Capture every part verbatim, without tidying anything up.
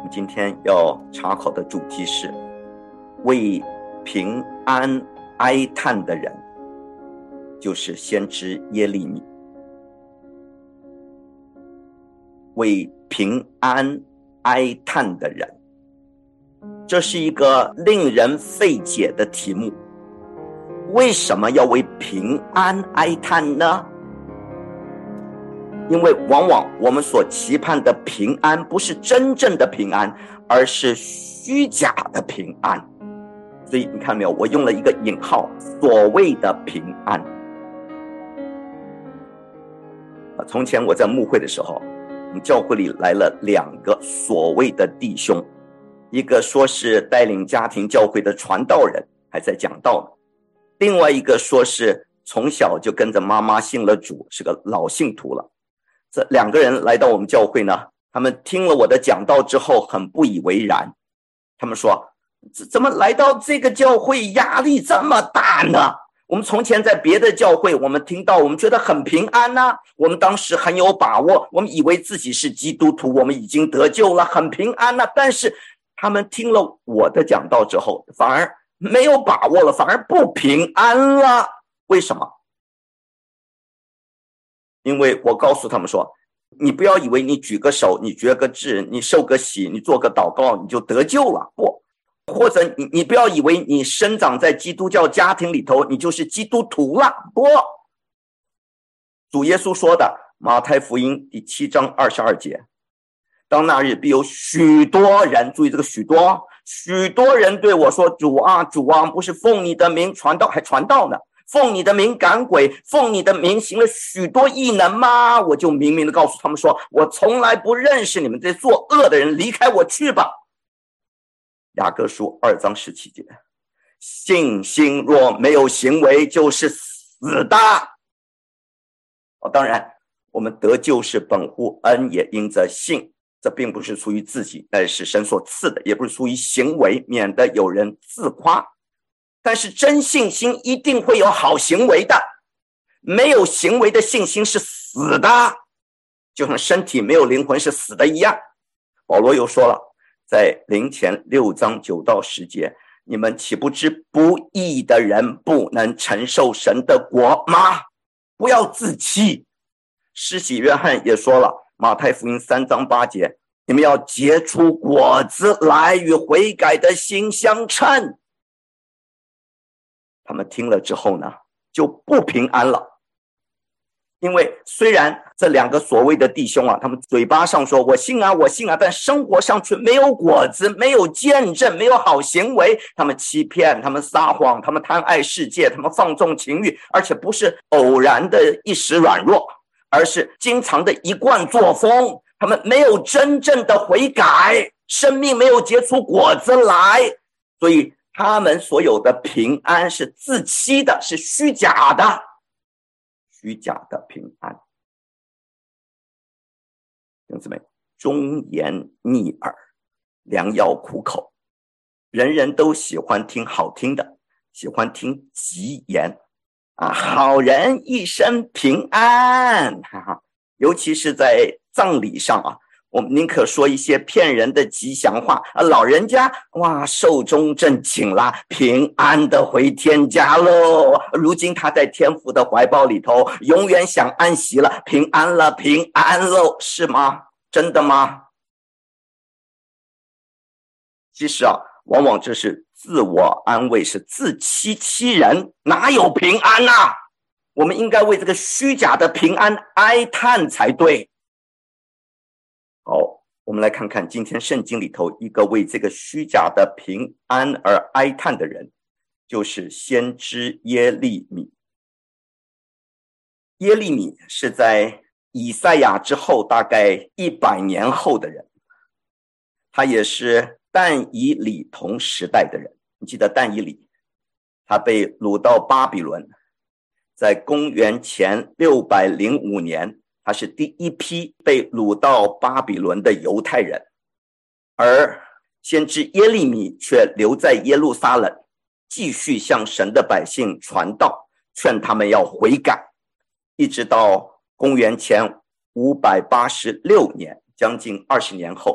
们今天要查考的主题是为平安哀叹的人，就是先知耶利米。为平安哀叹的人，这是一个令人费解的题目。为什么要为平安哀叹呢？因为往往我们所期盼的平安不是真正的平安，而是虚假的平安。所以你看没有，我用了一个引号，所谓的平安。从前我在牧会的时候，我们教会里来了两个所谓的弟兄，一个说是带领家庭教会的传道人，还在讲道呢；另外一个说是从小就跟着妈妈信了主，是个老信徒了。这两个人来到我们教会呢，他们听了我的讲道之后很不以为然，他们说怎么来到这个教会压力这么大呢？我们从前在别的教会，我们听到我们觉得很平安啊，我们当时很有把握，我们以为自己是基督徒，我们已经得救了，很平安啊。但是他们听了我的讲道之后，反而没有把握了，反而不平安了。为什么？因为我告诉他们说，你不要以为你举个手，你决个志，你受个洗，你做个祷告，你就得救了。不，或者你你不要以为你生长在基督教家庭里头，你就是基督徒了。不，主耶稣说的，马太福音第七章二十二节，当那日必有许多人，注意这个许多，许多人对我说，主啊主啊，不是奉你的名传道，还传道呢，奉你的名赶鬼，奉你的名行了许多异能吗？我就明明的告诉他们说，我从来不认识你们这作恶的人，离开我去吧。雅各书二章十七节，信心若没有行为就是死的。哦，当然我们得救是本乎恩，也因着信，这并不是出于自己，但是神所赐的，也不是出于行为，免得有人自夸。但是真信心一定会有好行为的，没有行为的信心是死的，就像身体没有灵魂是死的一样。保罗又说了，在林前六章九到十节，你们岂不知不义的人不能承受神的国吗？不要自欺。施洗约翰也说了，马太福音三章八节，你们要结出果子来，与悔改的心相称。他们听了之后呢，就不平安了。因为虽然这两个所谓的弟兄啊，他们嘴巴上说我信啊我信啊，但生活上却没有果子，没有见证，没有好行为。他们欺骗，他们撒谎，他们贪爱世界，他们放纵情欲，而且不是偶然的一时软弱，而是经常的一贯作风。他们没有真正的悔改，生命没有结出果子来，所以他们所有的平安是自欺的，是虚假的，虚假的平安。弟兄姊妹，忠言逆耳，良药苦口，人人都喜欢听好听的，喜欢听吉言啊，好人一生平安，哈哈，尤其是在葬礼上啊，我们宁可说一些骗人的吉祥话啊，老人家哇寿终正寝啦，平安的回天家喽，如今他在天父的怀抱里头，永远享安息了，平安了，平安喽，是吗？真的吗？其实啊，往往这是自我安慰，是自欺欺人，哪有平安啊？我们应该为这个虚假的平安哀叹才对。好，我们来看看今天圣经里头一个为这个虚假的平安而哀叹的人，就是先知耶利米。耶利米是在以赛亚之后大概一百年后的人，他也是但以理同时代的人。你记得但以理，他被掳到巴比伦，在公元前六百零五年，他是第一批被掳到巴比伦的犹太人，而先知耶利米却留在耶路撒冷，继续向神的百姓传道，劝他们要悔改，一直到公元前五百八十六年，将近二十年后啊，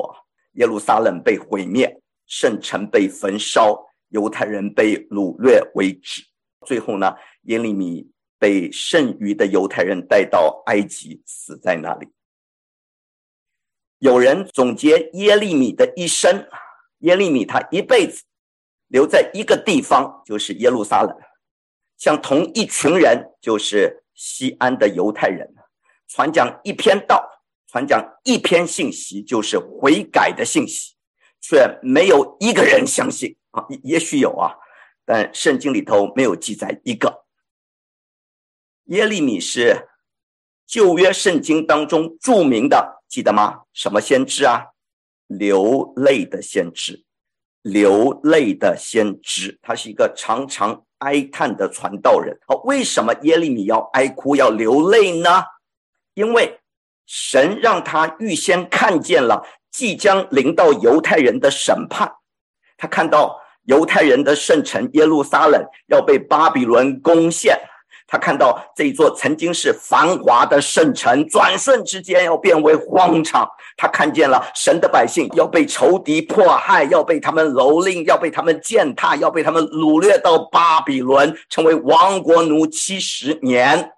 耶路撒冷被毁灭，圣城被焚烧，犹太人被掳掠为止。最后呢，耶利米被剩余的犹太人带到埃及，死在那里。有人总结耶利米的一生，耶利米他一辈子留在一个地方，就是耶路撒冷，像同一群人，就是西安的犹太人，传讲一篇道，传讲一篇信息，就是悔改的信息，却没有一个人相信啊，也许有啊，但圣经里头没有记载一个。耶利米是旧约圣经当中著名的，记得吗？什么先知啊？流泪的先知，流泪的先知，他是一个常常哀叹的传道人。为什么耶利米要哀哭要流泪呢？因为神让他预先看见了即将临到犹太人的审判，他看到犹太人的圣城耶路撒冷要被巴比伦攻陷，他看到这一座曾经是繁华的圣城转瞬之间要变为荒场，他看见了神的百姓要被仇敌迫害，要被他们蹂躏，要被他们践踏，要被他们掳掠到巴比伦，成为亡国奴七十年。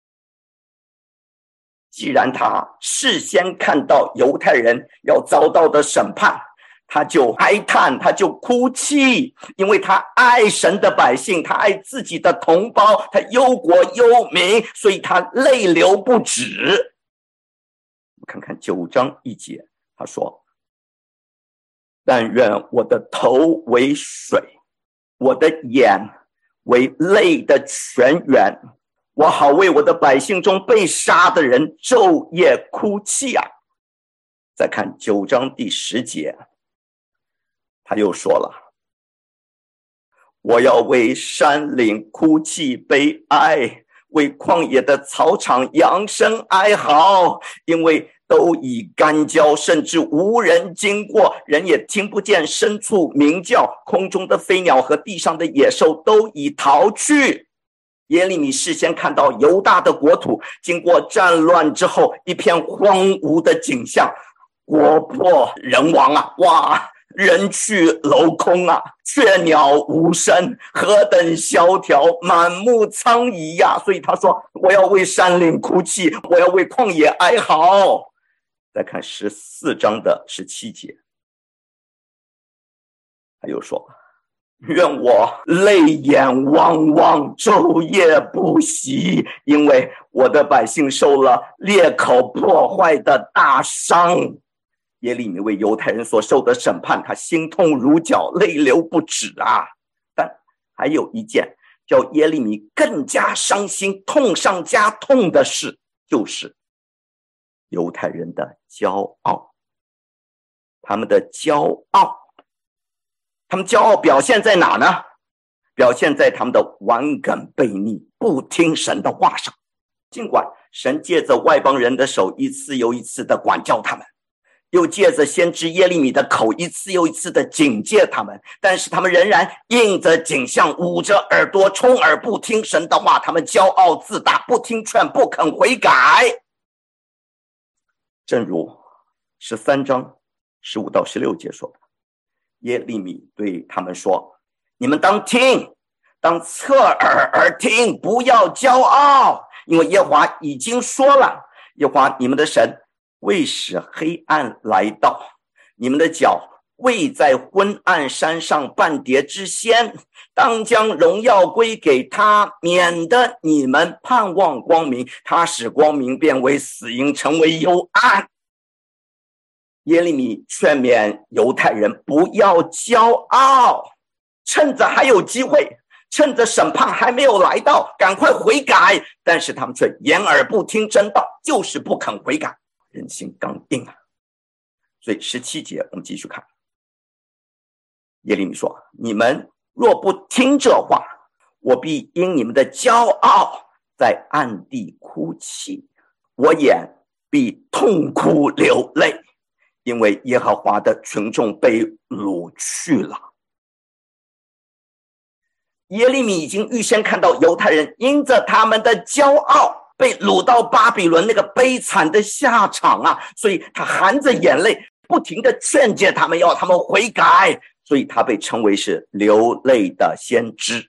既然他事先看到犹太人要遭到的审判，他就哀叹，他就哭泣，因为他爱神的百姓，他爱自己的同胞，他忧国忧民，所以他泪流不止。看看九章一节，他说：但愿我的头为水，我的眼为泪的泉源，我好为我的百姓中被杀的人昼夜哭泣啊。再看九章第十节，他又说了：我要为山岭哭泣悲哀，为旷野的草场扬声哀嚎，因为都已干焦，甚至无人经过，人也听不见牲畜鸣叫，空中的飞鸟和地上的野兽都已逃去。耶利米事先看到犹大的国土经过战乱之后一片荒芜的景象，国破人亡啊，哇，人去楼空啊，雀鸟无声，何等萧条，满目苍夷呀、啊！所以他说：我要为山岭哭泣，我要为旷野哀嚎。再看十四章的十七节，他又说：愿我泪眼汪汪，昼夜不息，因为我的百姓受了裂口破坏的大伤。耶利米为犹太人所受的审判，他心痛如绞，泪流不止啊！但还有一件叫耶利米更加伤心、痛上加痛的事，就是犹太人的骄傲。他们的骄傲，他们骄傲表现在哪呢？表现在他们的顽梗悖逆、不听神的话上。尽管神借着外邦人的手一次又一次的管教他们，又借着先知耶利米的口一次又一次的警戒他们，但是他们仍然硬着颈项，捂着耳朵，充耳不听神的话。他们骄傲自大，不听劝，不肯悔改。正如十三章十五到十六节说的，耶利米对他们说：你们当听，当侧耳而听，不要骄傲，因为耶和华已经说了，耶和华你们的神未使黑暗来到，你们的脚未在昏暗山上半跌之先，当将荣耀归给他，免得你们盼望光明，他使光明变为死荫，成为幽暗。耶利米劝勉犹太人不要骄傲，趁着还有机会，趁着审判还没有来到，赶快悔改。但是他们却掩耳不听真道，就是不肯悔改，人心刚硬啊。所以十七节我们继续看，耶利米说：你们若不听这话，我必因你们的骄傲在暗地哭泣，我眼必痛哭流泪，因为耶和华的群众被掳去了。耶利米已经预先看到犹太人因着他们的骄傲被掳到巴比伦那个悲惨的下场啊，所以他含着眼泪不停的劝诫他们，要他们悔改，所以他被称为是流泪的先知。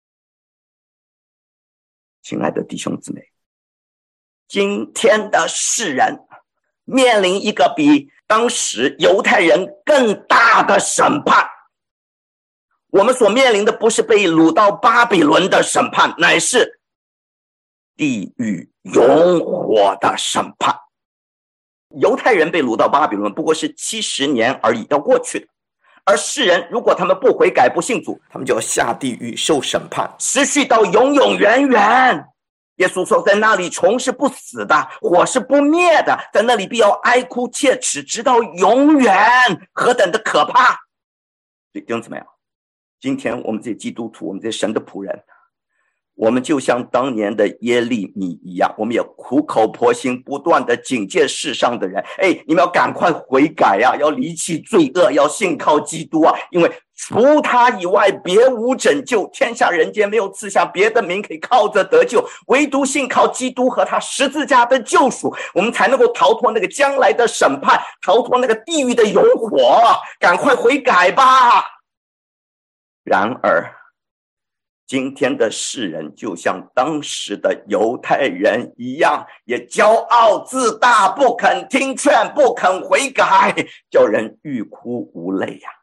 亲爱的弟兄姊妹，今天的世人面临一个比当时犹太人更大的审判。我们所面临的不是被掳到巴比伦的审判，乃是地狱永火的审判。犹太人被掳到巴比伦不过是七十年而已，要过去的。而世人如果他们不悔改不信主，他们就要下地狱受审判，持续到永永远远。耶稣说，在那里虫是不死的，火是不灭的，在那里必要哀哭切齿，直到永远。何等的可怕！弟兄姊妹，今天我们这些基督徒，我们这些神的仆人，我们就像当年的耶利米一样，我们也苦口婆心不断的警戒世上的人，哎，你们要赶快悔改啊，要离弃罪恶，要信靠基督啊，因为除他以外别无拯救，天下人间没有赐下别的名可以靠着得救，唯独信靠基督和他十字架的救赎，我们才能够逃脱那个将来的审判，逃脱那个地狱的永火。赶快悔改吧！然而今天的世人就像当时的犹太人一样，也骄傲自大，不肯听劝，不肯悔改，叫人欲哭无泪呀、啊。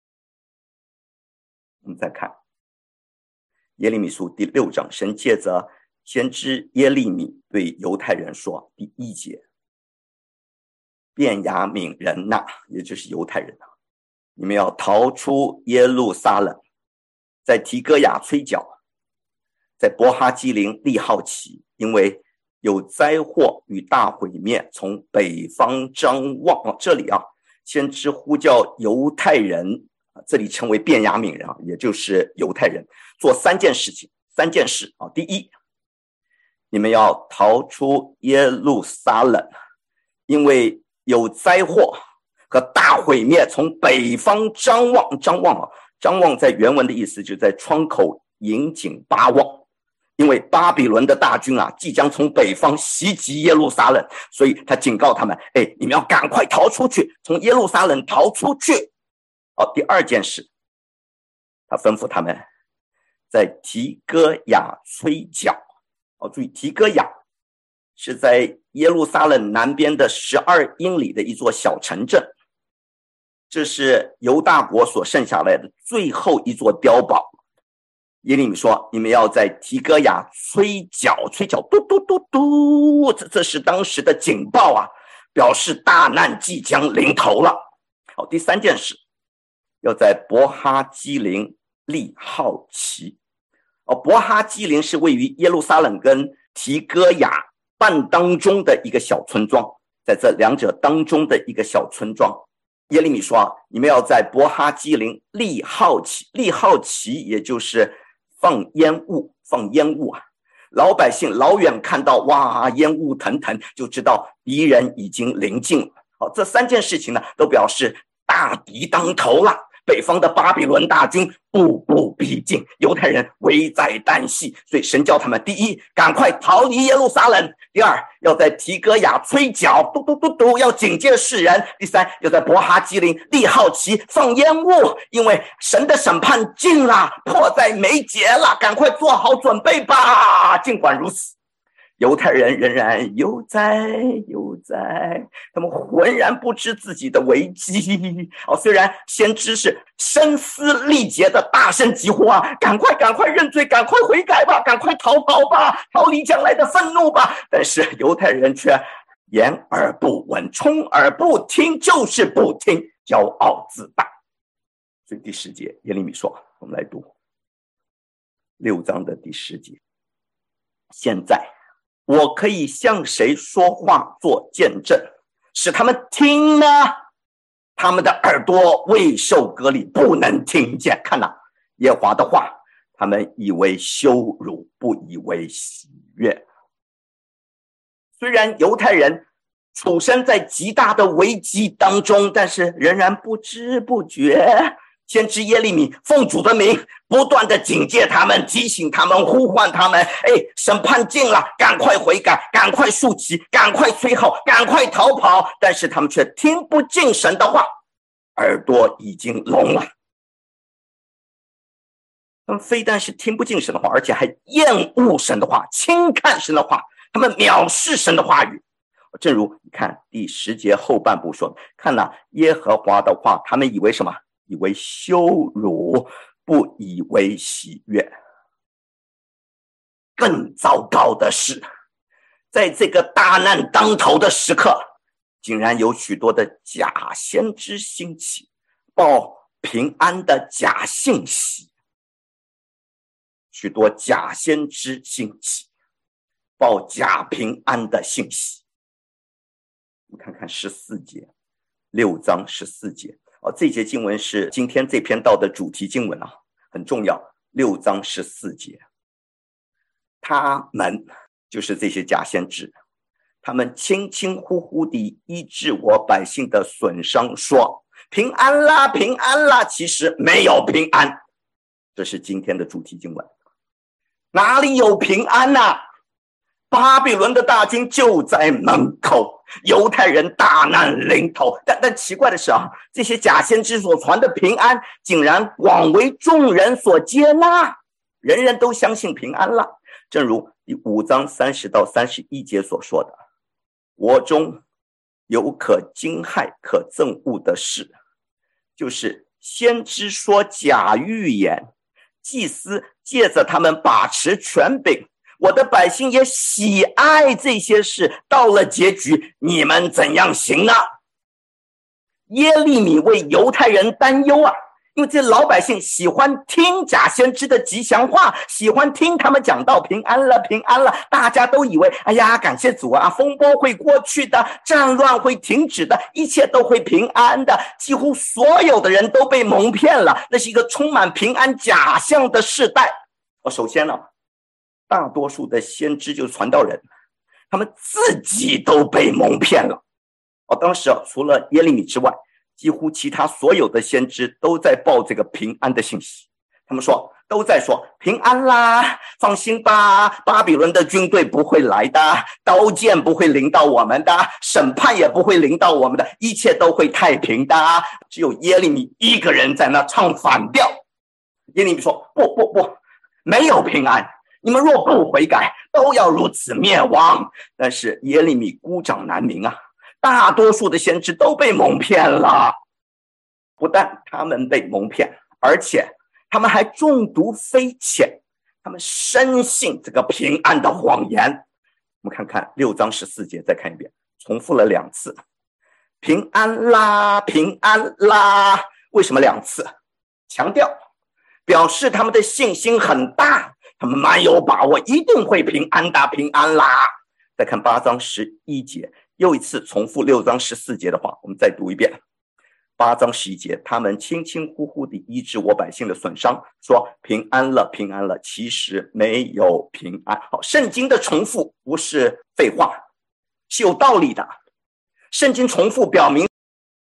我们再看耶利米书第六章，神借着先知耶利米对犹太人说，第一节，便雅悯人呐，也就是犹太人呐，你们要逃出耶路撒冷，在提哥雅吹角，在伯哈基林立号旗，因为有灾祸与大毁灭从北方张望、哦、这里啊，先知呼叫犹太人，这里称为便雅悯人，也就是犹太人，做三件事情，三件事啊。第一，你们要逃出耶路撒冷，因为有灾祸和大毁灭从北方张望。张望啊，张望在原文的意思就在窗口引颈巴望，因为巴比伦的大军啊即将从北方袭击耶路撒冷，所以他警告他们，哎，你们要赶快逃出去，从耶路撒冷逃出去。哦，第二件事，他吩咐他们在提哥雅吹角。哦，注意，提哥雅是在耶路撒冷南边的十二英里的一座小城镇，这是犹大国所剩下来的最后一座碉堡。耶利米说，你们要在提哥雅吹角，吹角嘟嘟嘟嘟，这这是当时的警报啊，表示大难即将临头了。好，第三件事，要在伯哈基林立号旗。哦，伯哈基林是位于耶路撒冷跟提哥雅半当中的一个小村庄，在这两者当中的一个小村庄。耶利米说，你们要在伯哈基林立号旗，立号旗也就是放烟雾，放烟雾啊！老百姓老远看到，哇，烟雾腾腾，就知道敌人已经临近了。好，这三件事情呢，都表示大敌当头了。北方的巴比伦大军步步逼近，犹太人危在旦夕，所以神叫他们：第一，赶快逃离耶路撒冷；第二，要在提哥雅吹角，嘟嘟嘟嘟，要警戒世人；第三，要在伯哈基林立号旗，放烟雾，因为神的审判近了，迫在眉睫了，赶快做好准备吧。尽管如此，犹太人仍然悠哉悠哉，他们浑然不知自己的危机。哦，虽然先知是声嘶力竭的大声疾呼啊，赶快赶快认罪，赶快悔改吧，赶快逃跑吧，逃离将来的愤怒吧，但是犹太人却言而不闻，充耳不听，就是不听，骄傲自大。所以第十节耶利米说，我们来读六章的第十节，现在我可以向谁说话做见证，使他们听呢？他们的耳朵未受割礼，不能听见。看哪，耶和华的话，他们以为羞辱，不以为喜悦。虽然犹太人处身在极大的危机当中，但是仍然不知不觉先知耶利米奉主的名不断的警戒他们，提醒他们，呼唤他们，哎，审判近了，赶快悔改，赶快竖起，赶快吹号，赶快逃跑。但是他们却听不进神的话，耳朵已经聋了。他们非但是听不进神的话，而且还厌恶神的话，轻看神的话，他们藐视神的话语。正如你看第十节后半部说，看了耶和华的话，他们以为什么？以为羞辱，不以为喜悦。更糟糕的是，在这个大难当头的时刻，竟然有许多的假先知兴起，报平安的假信息。许多假先知兴起，报假平安的信息。我们看看十四节，六章十四节。哦，这节经文是今天这篇道的主题经文啊，很重要。六章十四节，他们就是这些假先知，他们轻轻呼呼地医治我百姓的损伤，说平安啦，平安啦，其实没有平安。这是今天的主题经文。哪里有平安啊？巴比伦的大军就在门口，犹太人大难临头。但但奇怪的是啊，这些假先知所传的平安，竟然广为众人所接纳，人人都相信平安了。正如第五章三十到三十一节所说的，我中有可惊骇可憎恶的事，就是先知说假预言，祭司借着他们把持权柄，我的百姓也喜爱这些事，到了结局，你们怎样行呢？耶利米为犹太人担忧啊，因为这老百姓喜欢听假先知的吉祥话，喜欢听他们讲到平安了，平安了，大家都以为，哎呀，感谢主啊，风波会过去的，战乱会停止的，一切都会平安的。几乎所有的人都被蒙骗了，那是一个充满平安假象的世代。哦，首先呢、啊，大多数的先知就是传道人，他们自己都被蒙骗了。哦，当时啊，除了耶利米之外，几乎其他所有的先知都在报这个平安的信息。他们说，都在说平安啦，放心吧，巴比伦的军队不会来的，刀剑不会临到我们的，审判也不会临到我们的，一切都会太平的。只有耶利米一个人在那唱反调。耶利米说，不不不，没有平安，你们若不悔改，都要如此灭亡。但是耶利米孤掌难鸣啊，大多数的先知都被蒙骗了。不但他们被蒙骗，而且他们还中毒非浅，他们深信这个平安的谎言。我们看看六章十四节，再看一遍，重复了两次，平安啦，平安啦。为什么两次？强调表示他们的信心很大，他们蛮有把握，一定会平安的，平安啦。再看八章十一节，又一次重复六章十四节的话，我们再读一遍。八章十一节，他们轻轻呼呼地医治我百姓的损伤，说平安了，平安了，其实没有平安。好，圣经的重复不是废话，是有道理的。圣经重复表明，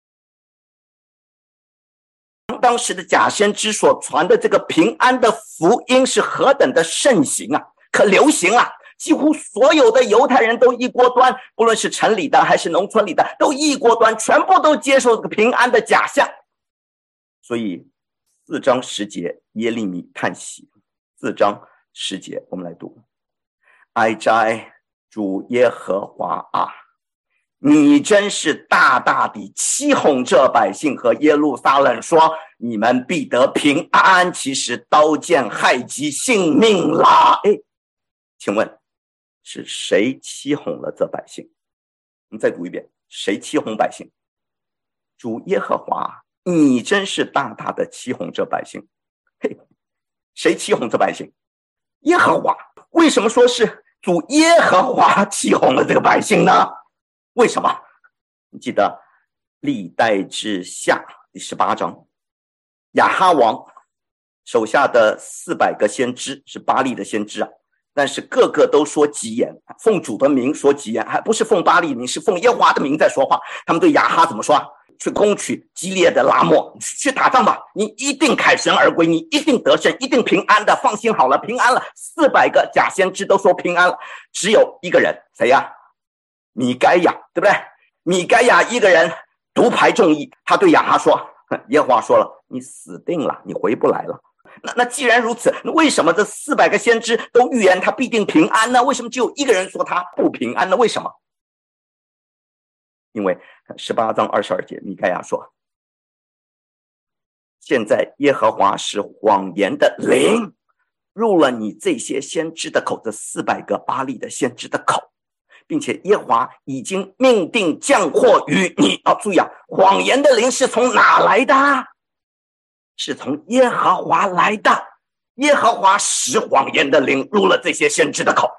当时的假先知所传的这个平安的福音是何等的盛行啊，可流行啊，几乎所有的犹太人都一锅端，不论是城里的还是农村里的，都一锅端，全部都接受这个平安的假象。所以四章十节，耶利米叹息。四章十节，我们来读：哀哉，主耶和华啊，你真是大大地欺哄这百姓和耶路撒冷，说你们必得平安，其实刀剑害及性命啦。哎，请问是谁欺哄了这百姓？我们再读一遍，谁欺哄百姓？主耶和华，你真是大大的欺哄这百姓。嘿，谁欺哄这百姓？耶和华。为什么说是主耶和华欺哄了这个百姓呢？为什么？你记得历代志下第十八章，亚哈王手下的四百个先知是巴力的先知啊，但是个个都说吉言，奉主的名说吉言，还不是奉巴力名，是奉耶和华的名在说话。他们对亚哈怎么说？ 去攻取基列的拉末，去打仗吧，你一定凯旋而归，你一定得胜，一定平安的，放心好了，平安了。四百个假先知都说平安了，只有一个人，谁呀？米该亚，对不对？米该亚一个人独排众议，他对亚哈说，耶和华说了，你死定了，你回不来了。那那既然如此，为什么这四百个先知都预言他必定平安呢？为什么只有一个人说他不平安呢？为什么？因为十八章二十二节，米该亚说，现在耶和华使谎言的灵入了你这些先知的口，这四百个巴力的先知的口，并且耶和华已经命定降祸于你。哦，注意啊，谎言的灵是从哪来的？是从耶和华来的。耶和华使谎言的灵入了这些先知的口。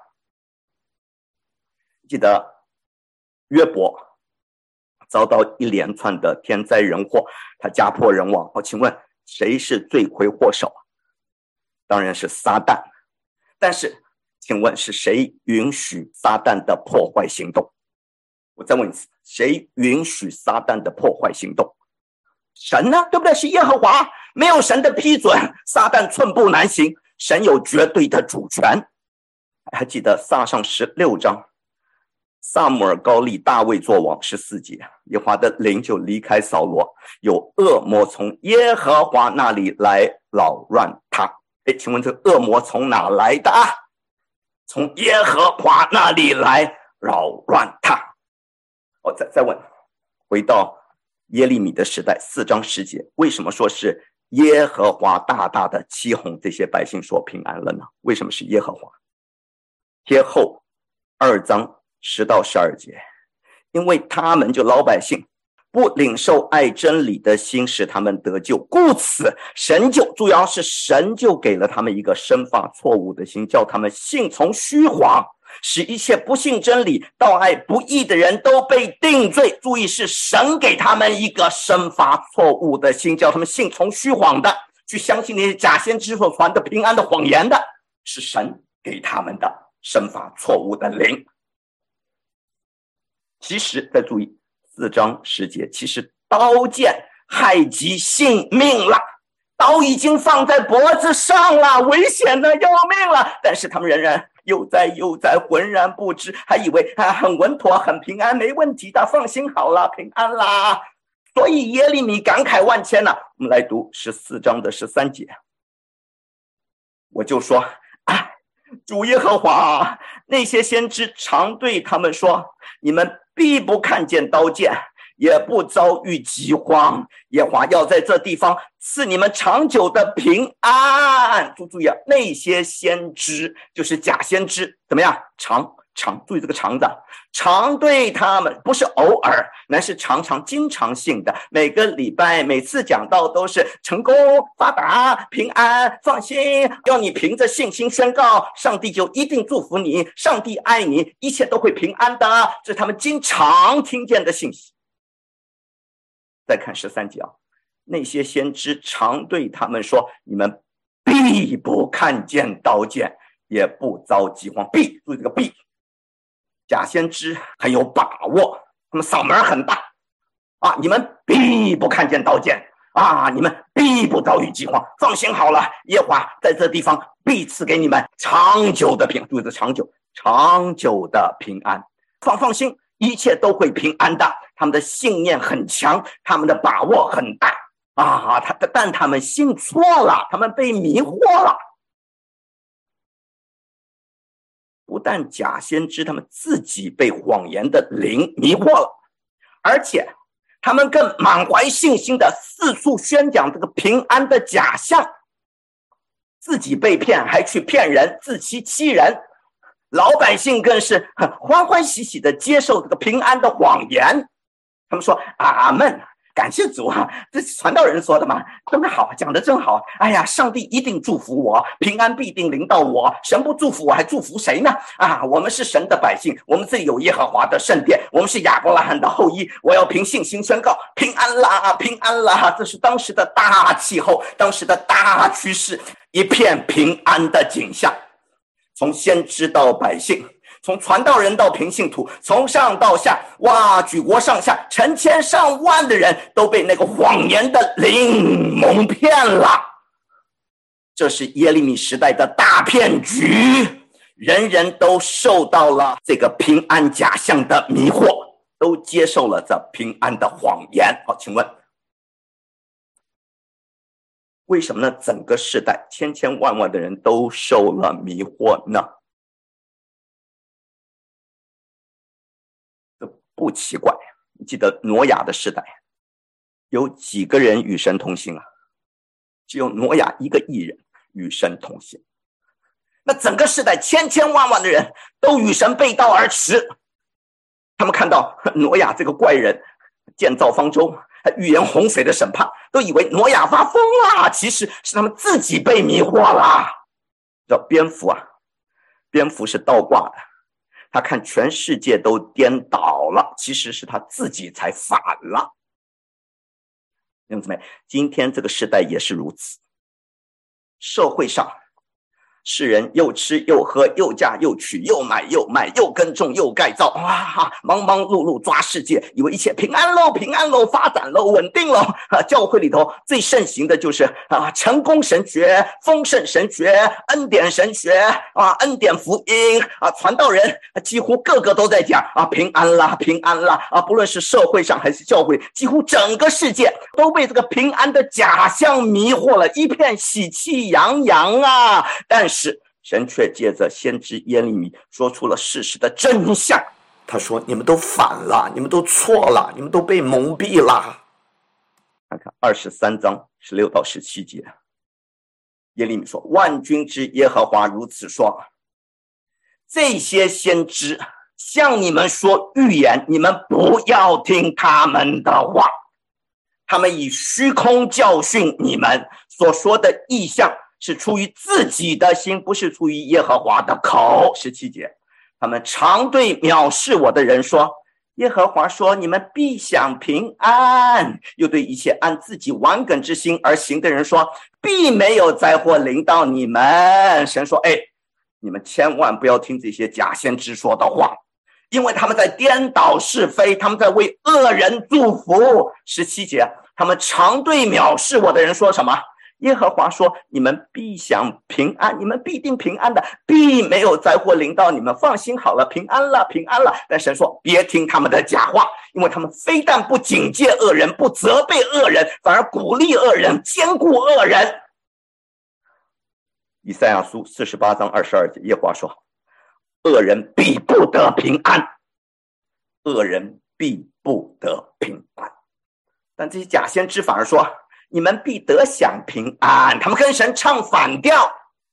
记得约伯遭到一连串的天灾人祸，他家破人亡。哦，请问谁是罪魁祸首？当然是撒旦。但是请问是谁允许撒旦的破坏行动？我再问一次，谁允许撒旦的破坏行动？神呢？对不对？是耶和华。没有神的批准，撒旦寸步难行。神有绝对的主权。还记得撒上十六章，撒母耳膏立大卫作王，十四节，耶和华的灵就离开扫罗，有恶魔从耶和华那里来扰乱他。诶，请问这个恶魔从哪来的？从耶和华那里来扰乱他。我再再问，回到耶利米的时代，四章十节，为什么说是耶和华大大的欺哄这些百姓说平安了呢？为什么是耶和华？贴后二章十到十二节，因为他们就老百姓不领受爱真理的心，使他们得救，故此神就主要是神就给了他们一个生发错误的心，叫他们信从虚谎，使一切不信真理盗爱不义的人都被定罪。注意，是神给他们一个生发错误的心，叫他们信从虚谎的，去相信那些假先知所传的平安的谎言的，是神给他们的生发错误的灵。其实再注意四章十节，其实刀剑害及性命了，刀已经放在脖子上了，危险的要命了，但是他们仍然悠哉悠哉，浑然不知，还以为、啊、很稳妥很平安，没问题的，放心好了，平安啦。所以耶利米感慨万千了。我们来读十四章的十三节，我就说，哎，主耶和华，那些先知常对他们说，你们必不看见刀剑，也不遭遇饥荒，耶和华要在这地方赐你们长久的平安。注意啊，那些先知就是假先知，怎么样？常常注意这个常字，常对他们不是偶尔，乃是常常经常性的，每个礼拜每次讲到都是成功发达平安放心，要你凭着信心宣告，上帝就一定祝福你，上帝爱你，一切都会平安的，这是他们经常听见的信息。再看十三节啊，那些先知常对他们说，你们必不看见刀剑，也不遭饥荒。必，注意这个必，假先知很有把握，他们嗓门很大啊！你们必不看见刀剑啊！你们必不遭遇饥荒，放心好了，耶和华在这地方必赐给你们长久的平安。注意这长久，长久的平安，放放心，一切都会平安的。他们的信念很强，他们的把握很大啊！他但他们信错了，他们被迷惑了。不但假先知他们自己被谎言的灵迷惑了，而且他们更满怀信心的四处宣讲这个平安的假象，自己被骗还去骗人，自欺欺人。老百姓更是欢欢喜喜的接受这个平安的谎言。他们说阿们，感谢主啊，这是传道人说的嘛，真好，讲得真好。哎呀，上帝一定祝福我，平安必定临到我，神不祝福我还祝福谁呢？啊，我们是神的百姓，我们这里有耶和华的圣殿，我们是亚伯拉罕的后裔，我要凭信心宣告平安啦，平安啦。这是当时的大气候，当时的大趋势，一片平安的景象。从先知到百姓， 从传道人到平信徒，从上到下，哇，举国上下成千上万的人都被那个谎言的灵蒙骗了。这是耶利米时代的大骗局，人人都受到了这个平安假象的迷惑，都接受了这平安的谎言。好，请问为什么呢？整个世代千千万万的人都受了迷惑呢？这不奇怪。你记得挪亚的时代有几个人与神同行啊？只有挪亚一个义人与神同行。那整个世代千千万万的人都与神背道而驰，他们看到挪亚这个怪人建造方舟，预言洪水的审判，都以为挪亚发疯了，其实是他们自己被迷惑了。叫蝙蝠啊，蝙蝠是倒挂的，他看全世界都颠倒了，其实是他自己才反了。弟兄姊妹，今天这个时代也是如此，社会上世人又吃又喝又嫁又娶又买又卖又耕种又改造，哇，忙忙碌碌抓世界，以为一切平安喽平安喽发展喽稳定喽。啊，教会里头最盛行的就是啊成功神学、丰盛神学、恩典神学啊，恩典福音啊，传道人几乎个个都在讲啊平安啦平安啦啊，不论是社会上还是教会，几乎整个世界都被这个平安的假象迷惑了，一片喜气洋洋啊。但是是神却借着先知耶利米说出了事实的真相。他说：你们都反了，你们都错了，你们都被蒙蔽了。看看二十三章十六到十七节，耶利米说：万军之耶和华如此说，这些先知向你们说预言，你们不要听他们的话，他们以虚空教训你们，所说的异象是出于自己的心，不是出于耶和华的口。十七节，他们常对藐视我的人说，耶和华说你们必享平安，又对一切按自己顽梗之心而行的人说，必没有灾祸临到你们。神说，哎，你们千万不要听这些假先知说的话，因为他们在颠倒是非，他们在为恶人祝福。十七节，他们常对藐视我的人说什么？耶和华说你们必享平安，你们必定平安的，必没有灾祸临到你们，放心好了，平安了平安了。但神说别听他们的假话，因为他们非但不警戒恶人，不责备恶人，反而鼓励恶人，坚固恶人。以赛亚书四十八章二十二节，耶和华说恶人必不得平安，恶人必不得平安。但这些假先知反而说你们必得享平安，他们跟神唱反调。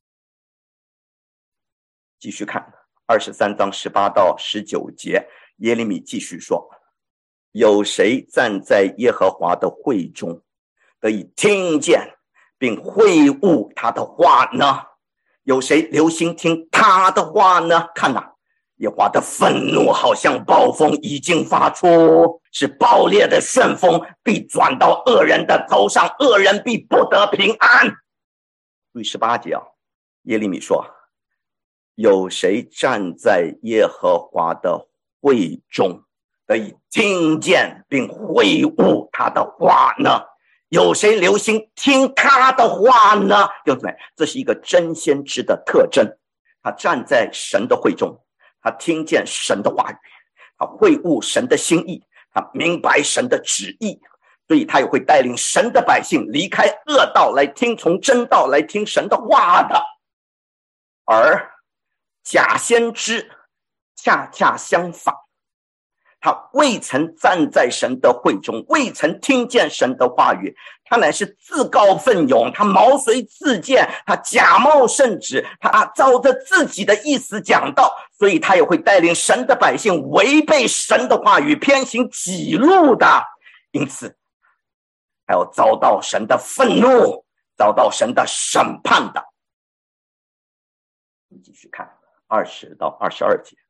继续看二十三章十八到十九节，耶利米继续说，有谁站在耶和华的会中得以听见并会悟他的话呢？有谁留心听他的话呢？看哪，耶和华的愤怒好像暴风已经发出，是暴烈的旋风，必转到恶人的头上，恶人必不得平安。第十八节啊，耶利米说，有谁站在耶和华的会中得以听见并会悟他的话呢？有谁留心听他的话呢？对不对？这是一个真先知的特征，他站在神的会中，他听见神的话语，他会悟神的心意，他明白神的旨意，所以他也会带领神的百姓离开恶道，来听从真道，来听神的话的。而假先知恰恰相反，他未曾站在神的会中，未曾听见神的话语，他乃是自告奋勇，他毛遂自荐，他假冒圣旨，他照着自己的意思讲道，所以他也会带领神的百姓违背神的话语，偏行己路的，因此还要遭到神的愤怒，遭到神的审判的。继续看二十到二十二节，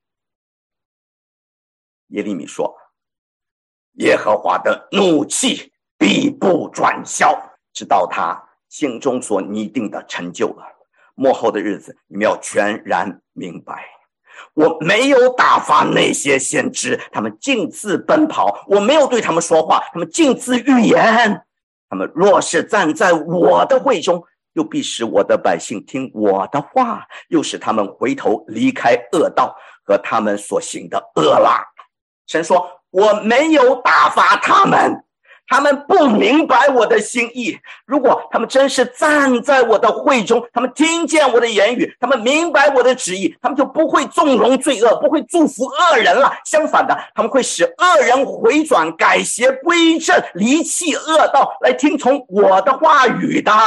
耶利米说，耶和华的怒气必不转消，直到他心中所拟定的成就了。末后的日子，你们要全然明白， 我没有打发那些先知，他们径自奔跑，我没有对他们说话，他们径自预言。他们若是站在我的会中，又必使我的百姓听我的话，又使他们回头离开恶道和他们所行的恶啦。神说，我没有打发他们，他们不明白我的心意。如果他们真是站在我的会中，他们听见我的言语，他们明白我的旨意，他们就不会纵容罪恶，不会祝福恶人了。相反的，他们会使恶人回转，改邪归正，离弃恶道，来听从我的话语的。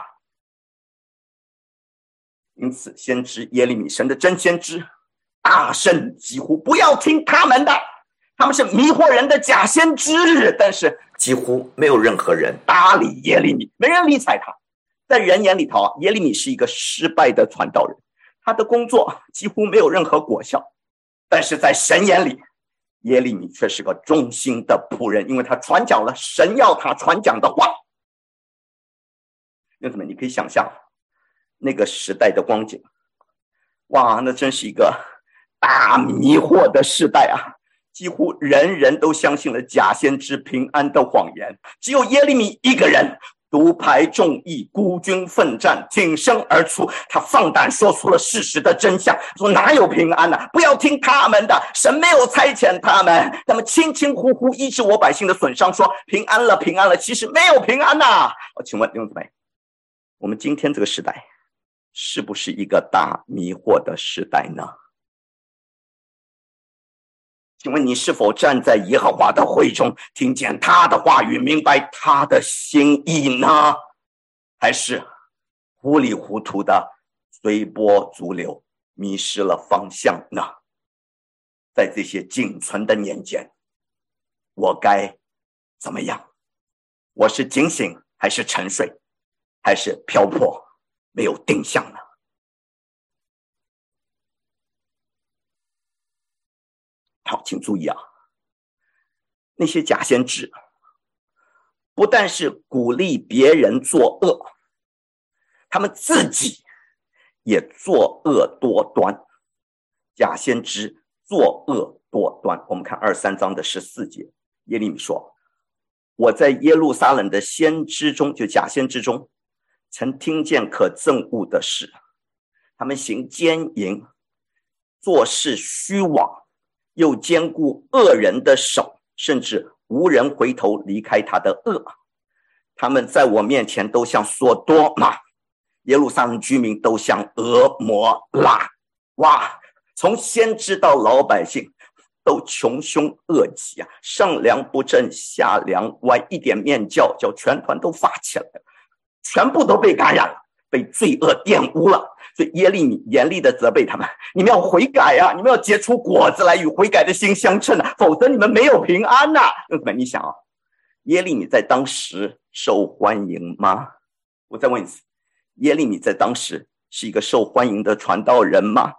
因此先知耶利米，神的真先知，大声疾呼，不要听他们的，他们是迷惑人的假先知。但是几乎没有任何人搭理耶利米，没人理睬他。在人眼里头，耶利米是一个失败的传道人，他的工作几乎没有任何果效。但是在神眼里，耶利米却是个忠心的仆人，因为他传讲了神要他传讲的话。兄弟们，你可以想象那个时代的光景，哇，那真是一个大迷惑的时代啊！几乎人人都相信了假先知平安的谎言，只有耶利米一个人独排众议，孤军奋战，挺身而出。他放胆说出了事实的真相，说哪有平安啊，不要听他们的，神没有差遣他们，他们轻轻呼呼医治我百姓的损伤，说平安了平安了，其实没有平安啊。请问弟兄姊妹，我们今天这个时代是不是一个大迷惑的时代呢？请问你是否站在耶和华的会中，听见他的话语，明白他的心意呢？还是糊里糊涂的随波逐流，迷失了方向呢？在这些仅存的年间，我该怎么样？我是警醒还是沉睡，还是漂泊没有定向呢？好，请注意啊，那些假先知不但是鼓励别人作恶，他们自己也作恶多端。假先知作恶多端，我们看二三章的十四节，耶利米说，我在耶路撒冷的先知中，就假先知中，曾听见可憎恶的事，他们行奸淫，做事虚妄，又坚固恶人的手，甚至无人回头离开他的恶。他们在我面前都像索多玛，耶路撒冷居民都像俄摩拉。哇，从先知到老百姓都穷凶恶极啊，上梁不正下梁歪，一点面教叫全团都发起来了，全部都被感染了，被罪恶玷污了。所以耶利米严厉的责备他们，你们要悔改啊，你们要结出果子来，与悔改的心相称啊，否则你们没有平安呐、啊。兄弟们，你想啊，耶利米在当时受欢迎吗？我再问一次，耶利米在当时是一个受欢迎的传道人吗？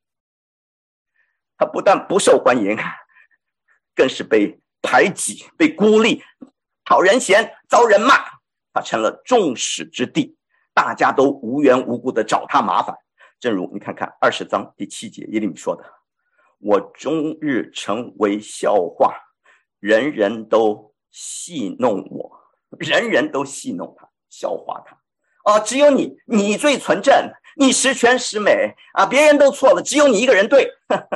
他不但不受欢迎，更是被排挤，被孤立，讨人嫌，遭人骂，他成了众矢之的，大家都无缘无故的找他麻烦。正如你看看二十章第七节耶利米说的，我终日成为笑话，人人都戏弄我，人人都戏弄他，笑话他啊！只有你，你最纯正，你十全十美啊！别人都错了，只有你一个人对。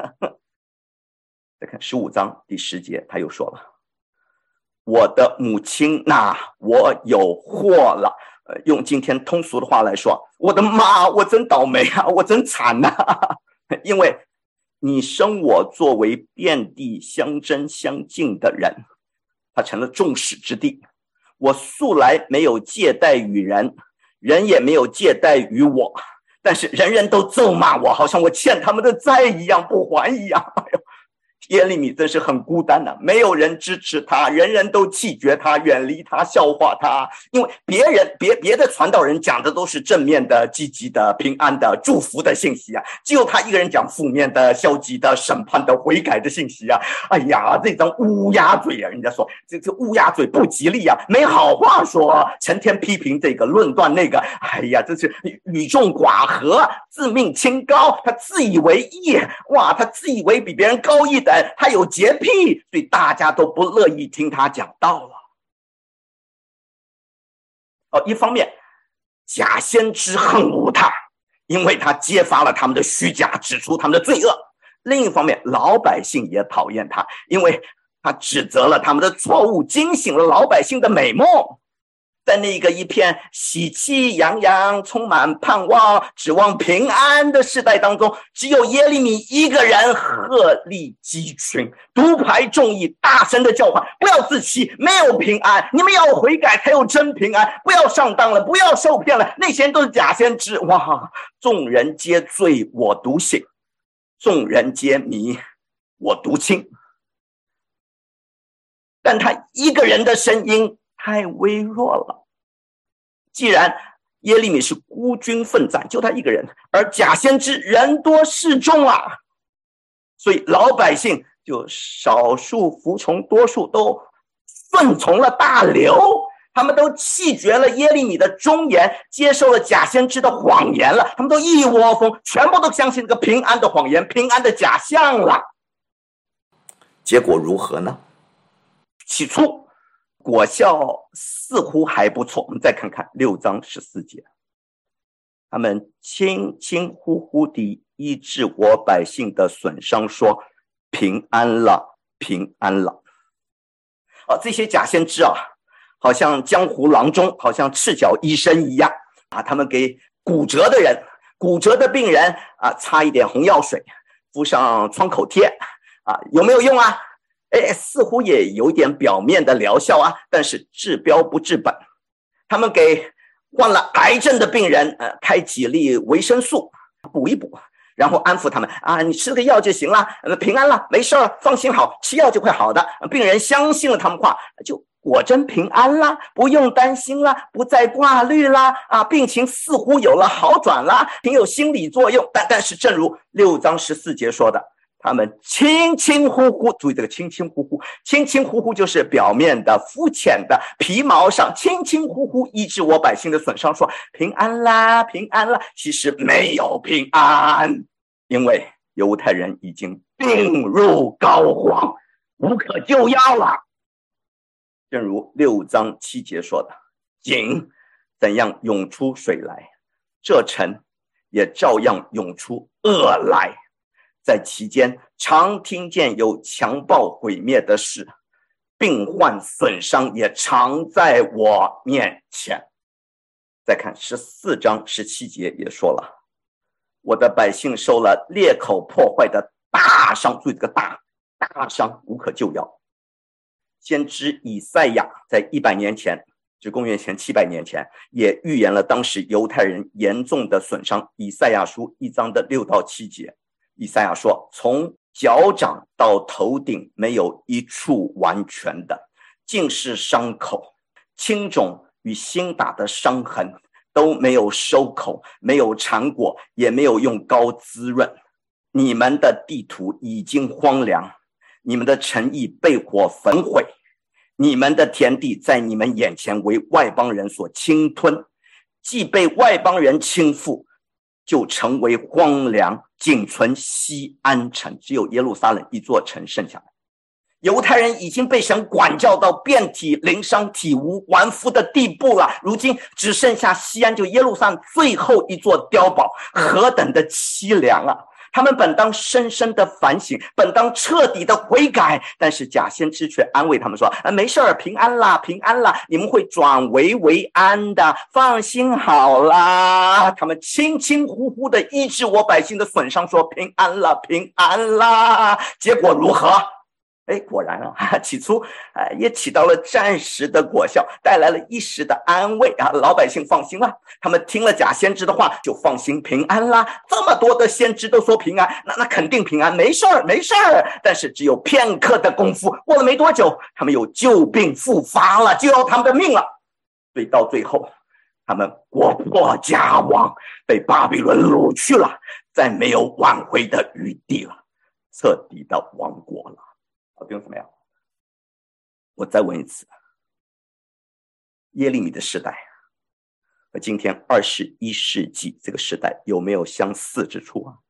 再看十五章第十节，他又说了，我的母亲呐，我有祸了。呃，用今天通俗的话来说，我的妈，我真倒霉啊，我真惨啊！因为你生我作为遍地相争相近的人，他成了众矢之的。我素来没有借贷于人，人也没有借贷于我，但是人人都咒骂我，好像我欠他们的债一样，不还一样。哎呦， 耶利米真是很孤单的、啊，没有人支持他，人人都弃绝他，远离他，笑话他。因为别人别别的传道人讲的都是正面的、积极的、平安的、祝福的信息啊，只有他一个人讲负面的、消极的、审判的、悔改的信息啊。哎呀，这张乌鸦嘴啊，人家说这这乌鸦嘴不吉利啊，没好话说，成天批评这个，论断那个。哎呀，这是与众寡合，自命清高，他自以为意，哇，他自以为比别人高一等，他有洁癖，所以大家都不乐意听他讲道了。哦，一方面假先知恨恶他，因为他揭发了他们的虚假，指出他们的罪恶；另一方面老百姓也讨厌他，因为他指责了他们的错误，惊醒了老百姓的美梦。在那个一片喜气洋洋、充满盼望、指望平安的时代当中，只有耶利米一个人鹤立鸡群，独排众议，大声的叫唤：不要自欺，没有平安，你们要悔改才有真平安，不要上当了，不要受骗了，那些人都是假先知。哇，众人皆醉我独醒，众人皆迷我独清。但他一个人的声音太微弱了。既然耶利米是孤军奋战，就他一个人，而假先知人多势众啊，所以老百姓就少数服从多数，都顺从了大流，他们都弃绝了耶利米的忠言，接受了假先知的谎言了，他们都一窝蜂，全部都相信这个平安的谎言，平安的假象了。结果如何呢？起初果效似乎还不错，我们再看看六章十四节，他们轻轻呼呼地医治我百姓的损伤，说平安了，平安了。啊，这些假先知啊，好像江湖郎中，好像赤脚医生一样啊，他们给骨折的人、骨折的病人啊，擦一点红药水，敷上创口贴啊，有没有用啊？哎，似乎也有点表面的疗效啊，但是治标不治本。他们给患了癌症的病人，呃，开几粒维生素补一补，然后安抚他们啊，你吃个药就行了，呃，平安了，没事儿，放心好，吃药就会好的。病人相信了他们话，就果真平安啦，不用担心啦，不再挂虑啦，啊，病情似乎有了好转啦，挺有心理作用。但但是，正如六章十四节说的。他们轻轻呼呼，注意这个轻轻呼呼，轻轻呼呼就是表面的、肤浅的、皮毛上，轻轻呼呼医治我百姓的损伤，说平安啦，平安啦。其实没有平安，因为犹太人已经病入膏肓，无可救药了。正如六章七节说的，井怎样涌出水来，这城也照样涌出恶来。在其间常听见有强暴毁灭的事，病患损伤也常在我面前。再看十四章十七节也说了，我的百姓受了裂口破坏的大伤，注意这个大大伤，无可救药。先知以赛亚在一百年前，就公元前七百年前，也预言了当时犹太人严重的损伤。以赛亚书一章的六到七节，以赛亚说，从脚掌到头顶没有一处完全的，尽是伤口，青肿与新打的伤痕，都没有收口，没有缠裹，也没有用膏滋润。你们的地土已经荒凉，你们的城邑被火焚毁，你们的田地在你们眼前为外邦人所侵吞，既被外邦人倾覆，就成为荒凉，仅存西安城，只有耶路撒冷一座城剩下来。犹太人已经被神管教到遍体鳞伤、体无完肤的地步了，如今只剩下西安，就耶路撒冷最后一座碉堡，何等的凄凉啊！他们本当深深的反省，本当彻底的悔改，但是假先知却安慰他们说，啊，没事儿，平安啦，平安啦，你们会转危为安的，放心好啦。他们轻轻呼呼的医治我百姓的损伤，说平安了，平安啦。结果如何？ 哎，果然啊，起初啊也起到了暂时的果效，带来了一时的安慰啊，老百姓放心了，他们听了假先知的话就放心平安啦。这么多的先知都说平安，那那肯定平安，没事儿没事儿。但是只有片刻的功夫，过了没多久，他们有旧病复发了，就要他们的命了。所以到最后，他们国破家亡，被巴比伦掳去了，再没有挽回的余地了，彻底的亡国了。好，弟兄姊妹，我再问一次，耶利米的时代和今天二十一世纪这个时代有没有相似之处啊？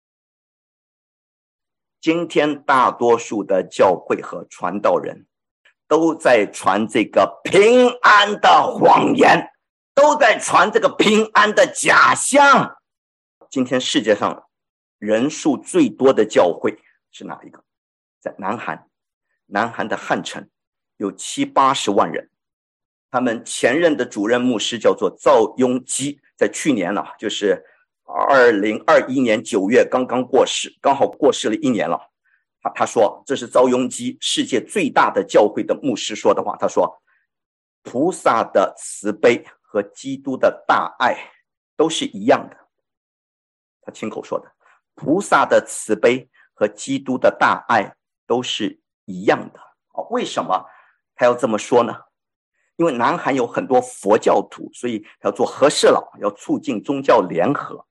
今天大多数的教会和传道人都在传这个平安的谎言，都在传这个平安的假象。今天世界上人数最多的教会是哪一个？在南韩，南韩的汉城有七八十万人，他们前任的主任牧师叫做赵雍基，在去年呢、啊，就是二零二一年九月刚刚过世，刚好过世了一年了。他他说，这是赵雍基世界最大的教会的牧师说的话。他说，菩萨的慈悲和基督的大爱都是一样的。他亲口说的，菩萨的慈悲和基督的大爱都是一样的。为什么他要这么说呢？因为南韩有很多佛教徒，所以他要做和事佬，要促进宗教联合。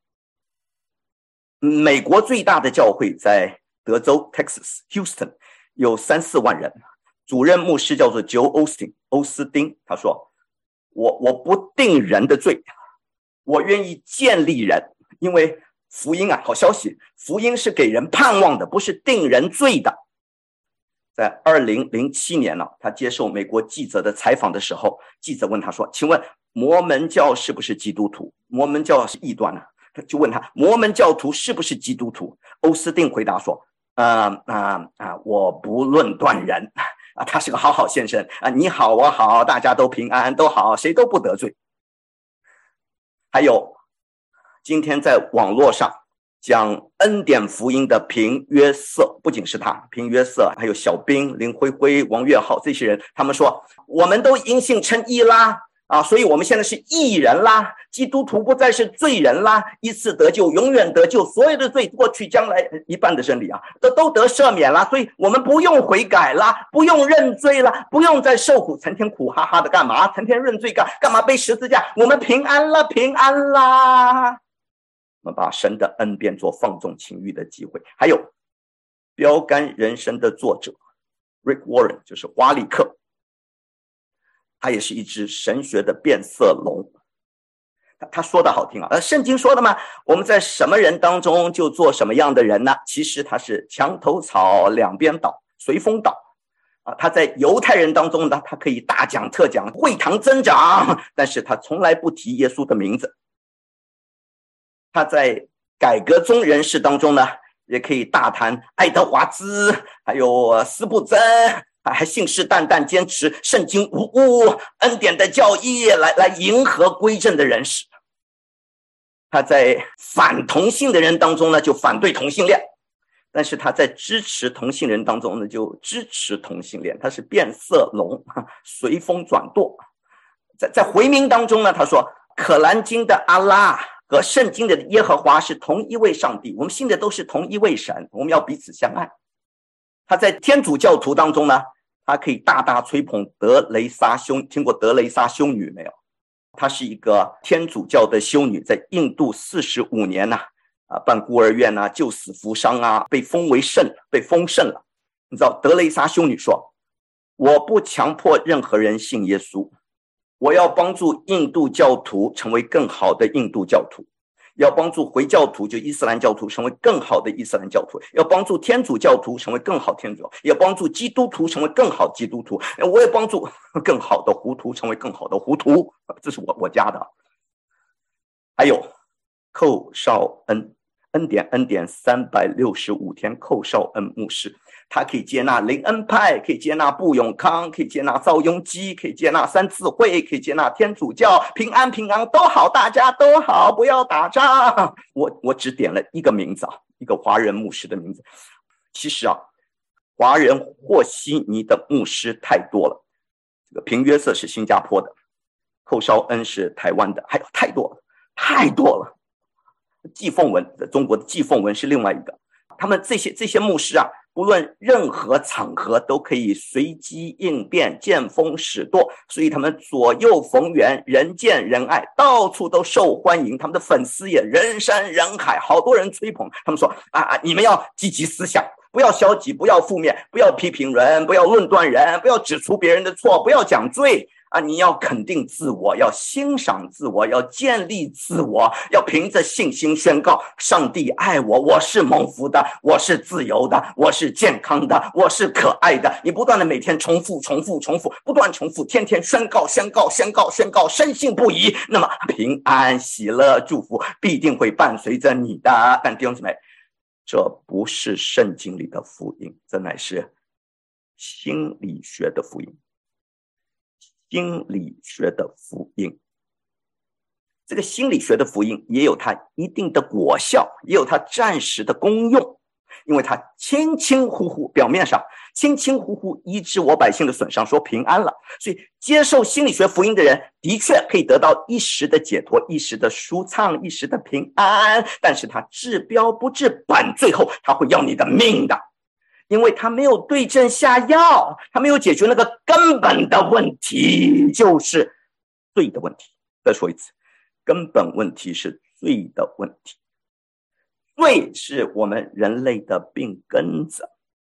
美国最大的教会在德州 Texas Houston 有三四万人，主任牧师叫做 Joel Osteen 欧斯丁，他说，我我不定人的罪，我愿意建立人，因为福音啊，好消息，福音是给人盼望的，不是定人罪的。在二零零七年呢、啊，他接受美国记者的采访的时候，记者问他说，请问摩门教是不是基督徒？摩门教是异端呢、啊，他就问他，摩门教徒是不是基督徒？欧斯丁回答说，啊啊啊，我不论断人啊，他是个好好先生啊，你好我好，大家都平安都好，谁都不得罪。还有今天在网络上讲恩典福音的平约瑟，不仅是他，平约瑟还有小兵、林辉辉、王月浩这些人，他们说我们都因信称义啦啊，所以我们现在是义人啦，基督徒不再是罪人啦，一次得救永远得救，所有的罪过去将来一半的真理啊都都得赦免啦，所以我们不用悔改啦，不用认罪啦，不用再受苦，成天苦哈哈的干嘛？成天认罪干干嘛？背十字架，我们平安了，平安啦。我们把神的恩变作放纵情欲的机会。还有标杆人生的作者 Rick Warren， 就是华里克，他也是一只神学的变色龙。他他说的好听啊，呃，圣经说的嘛，我们在什么人当中就做什么样的人呢？其实他是墙头草两边倒，随风倒啊。他在犹太人当中呢，他可以大讲特讲，会堂增长，但是他从来不提耶稣的名字。他在改革宗人士当中呢，也可以大谈爱德华兹，还有斯布真，还信誓旦旦坚持圣经无误、恩典的教义来来迎合归正的人士。他在反同性的人当中呢，就反对同性恋，但是他在支持同性人当中呢，就支持同性恋。他是变色龙，随风转舵。在在回民当中呢，他说可兰经的阿拉和圣经的耶和华是同一位上帝，我们信的都是同一位神，我们要彼此相爱。他在天主教徒当中呢，他可以大大吹捧德雷莎修，听过德雷莎修女没有？她是一个天主教的修女，在印度四十五年呐、啊，啊，办孤儿院啊，救死扶伤啊，被封为圣，被封圣了。你知道德雷莎修女说，我不强迫任何人信耶稣，我要帮助印度教徒成为更好的印度教徒，要帮助回教徒就伊斯兰教徒成为更好的伊斯兰教徒，要帮助天主教徒成为更好天主教，要帮助基督徒成为更好基督徒，我也帮助更好的糊涂成为更好的糊涂，这是我我家的。还有寇绍恩，恩典恩典三百六十五天，寇绍恩牧师，他可以接纳灵恩派，可以接纳布永康，可以接纳赵雍基，可以接纳三自会，可以接纳天主教，平安平安都好，大家都好，不要打仗。我我只点了一个名字啊，一个华人牧师的名字。其实啊， 华人和稀泥的牧师太多了。这个平约瑟是新加坡的，寇绍恩是台湾的，还有太多了，太多了。季凤文，中国的季凤文是另外一个。他们这些这些牧师啊，不论任何场合都可以随机应变，见风使舵，所以他们左右逢源，人见人爱，到处都受欢迎。他们的粉丝也人山人海，好多人吹捧。他们说啊啊，你们要积极思想，不要消极，不要负面，不要批评人，不要论断人，不要指出别人的错，不要讲罪啊！你要肯定自我，要欣赏自我，要建立自我，要凭着信心宣告：上帝爱我，我是蒙福的，我是自由的，我是健康的，我是可爱的。你不断的每天重复、重复、重复，不断重复，天天宣告、宣告、宣告、宣告，深信不疑。那么平安、喜乐、祝福必定会伴随着你的。但弟兄姊妹，这不是圣经里的福音，这乃是心理学的福音。心理学的福音，这个心理学的福音也有它一定的果效，也有它暂时的功用，因为它轻轻忽忽，表面上轻轻忽忽医治我百姓的损伤，说平安了。所以接受心理学福音的人的确可以得到一时的解脱，一时的舒畅，一时的平安，但是它治标不治本，最后它会要你的命的。因为他没有对症下药，他没有解决那个根本的问题，就是罪的问题。再说一次，根本问题是罪的问题。罪是我们人类的病根子，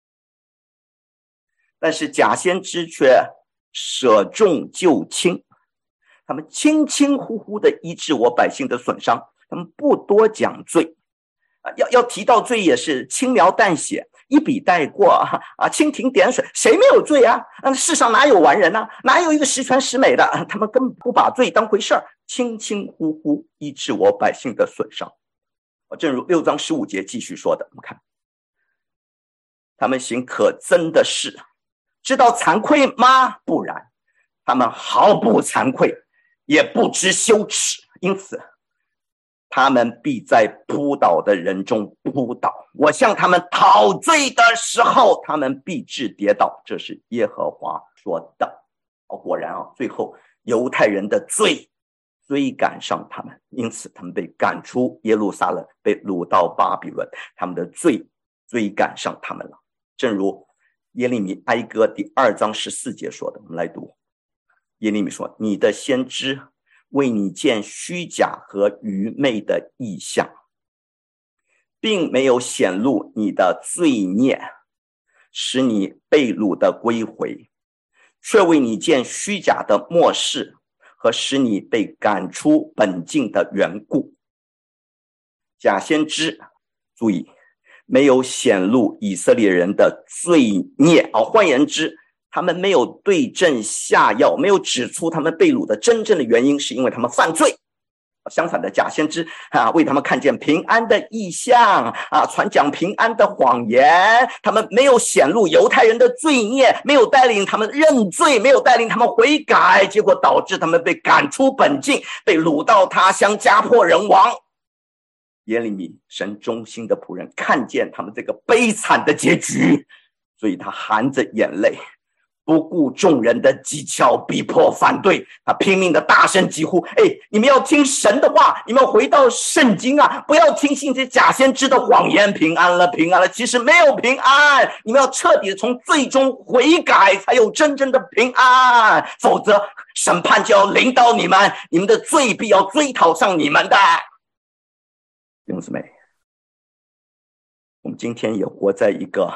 但是假先知却舍重就轻，他们轻轻忽忽的医治我百姓的损伤，他们不多讲罪，要要提到罪也是轻描淡写，一笔带过啊，蜻蜓点水，谁没有罪啊？世上哪有完人啊？哪有一个十全十美的？他们根本不把罪当回事儿，轻轻忽忽医治我百姓的损伤。正如六章十五节继续说的，我们看，他们行可憎的事，知道惭愧吗？不然，他们毫不惭愧，也不知羞耻，因此他们必在扑倒的人中扑倒，我向他们讨罪的时候，他们必致跌倒。这是耶和华说的。哦，果然啊，最后犹太人的罪追赶上他们，因此他们被赶出耶路撒冷，被掳到巴比伦，他们的罪追赶上他们了。正如耶利米哀歌第二章十四节说的，我们来读。耶利米说：你的先知为你见虚假和愚昧的异象，并没有显露你的罪孽，使你被掳的归回，却为你见虚假的末世和使你被赶出本境的缘故。假先知，注意，没有显露以色列人的罪孽，哦，换言之，他们没有对症下药，没有指出他们被掳的真正的原因是因为他们犯罪。相反的，假先知啊，为他们看见平安的异象啊，传讲平安的谎言。他们没有显露犹太人的罪孽，没有带领他们认罪，没有带领他们悔改，结果导致他们被赶出本境，被掳到他乡，家破人亡。耶利米，神忠心的仆人，看见他们这个悲惨的结局，所以他含着眼泪，不顾众人的讥诮逼迫反对，他拼命的大声疾呼：哎，你们要听神的话，你们要回到圣经啊，不要听信这些假先知的谎言。平安了，平安了，其实没有平安，你们要彻底的从罪中悔改，才有真正的平安，否则审判就要临到你们，你们的罪必要追讨上你们的。弟兄姊妹，我们今天也活在一个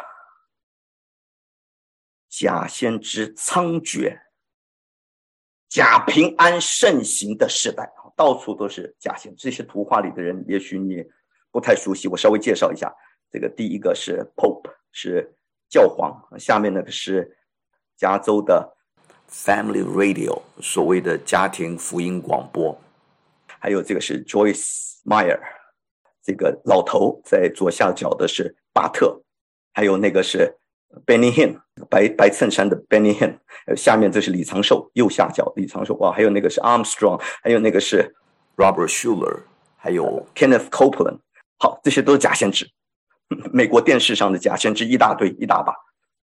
假先知猖獗、假平安盛行的时代，到处都是假先知。这些图画里的人，也许你不太熟悉，我稍微介绍一下。这个第一个是 Pope， 是教皇，下面那个是加州的 Family Radio， 所谓的家庭福音广播，还有这个是 Joyce Meyer， 这个老头，在左下角的是巴特，还有那个是Benny Hinn， 白白衬衫的 Benny Hinn， 下面这是李长寿，右下角李长寿，哇，还有那个是 Armstrong， 还有那个是 Robert Schuller， 还有 Kenneth Copeland。 好，这些都是假先知，美国电视上的假先知一大堆一大把。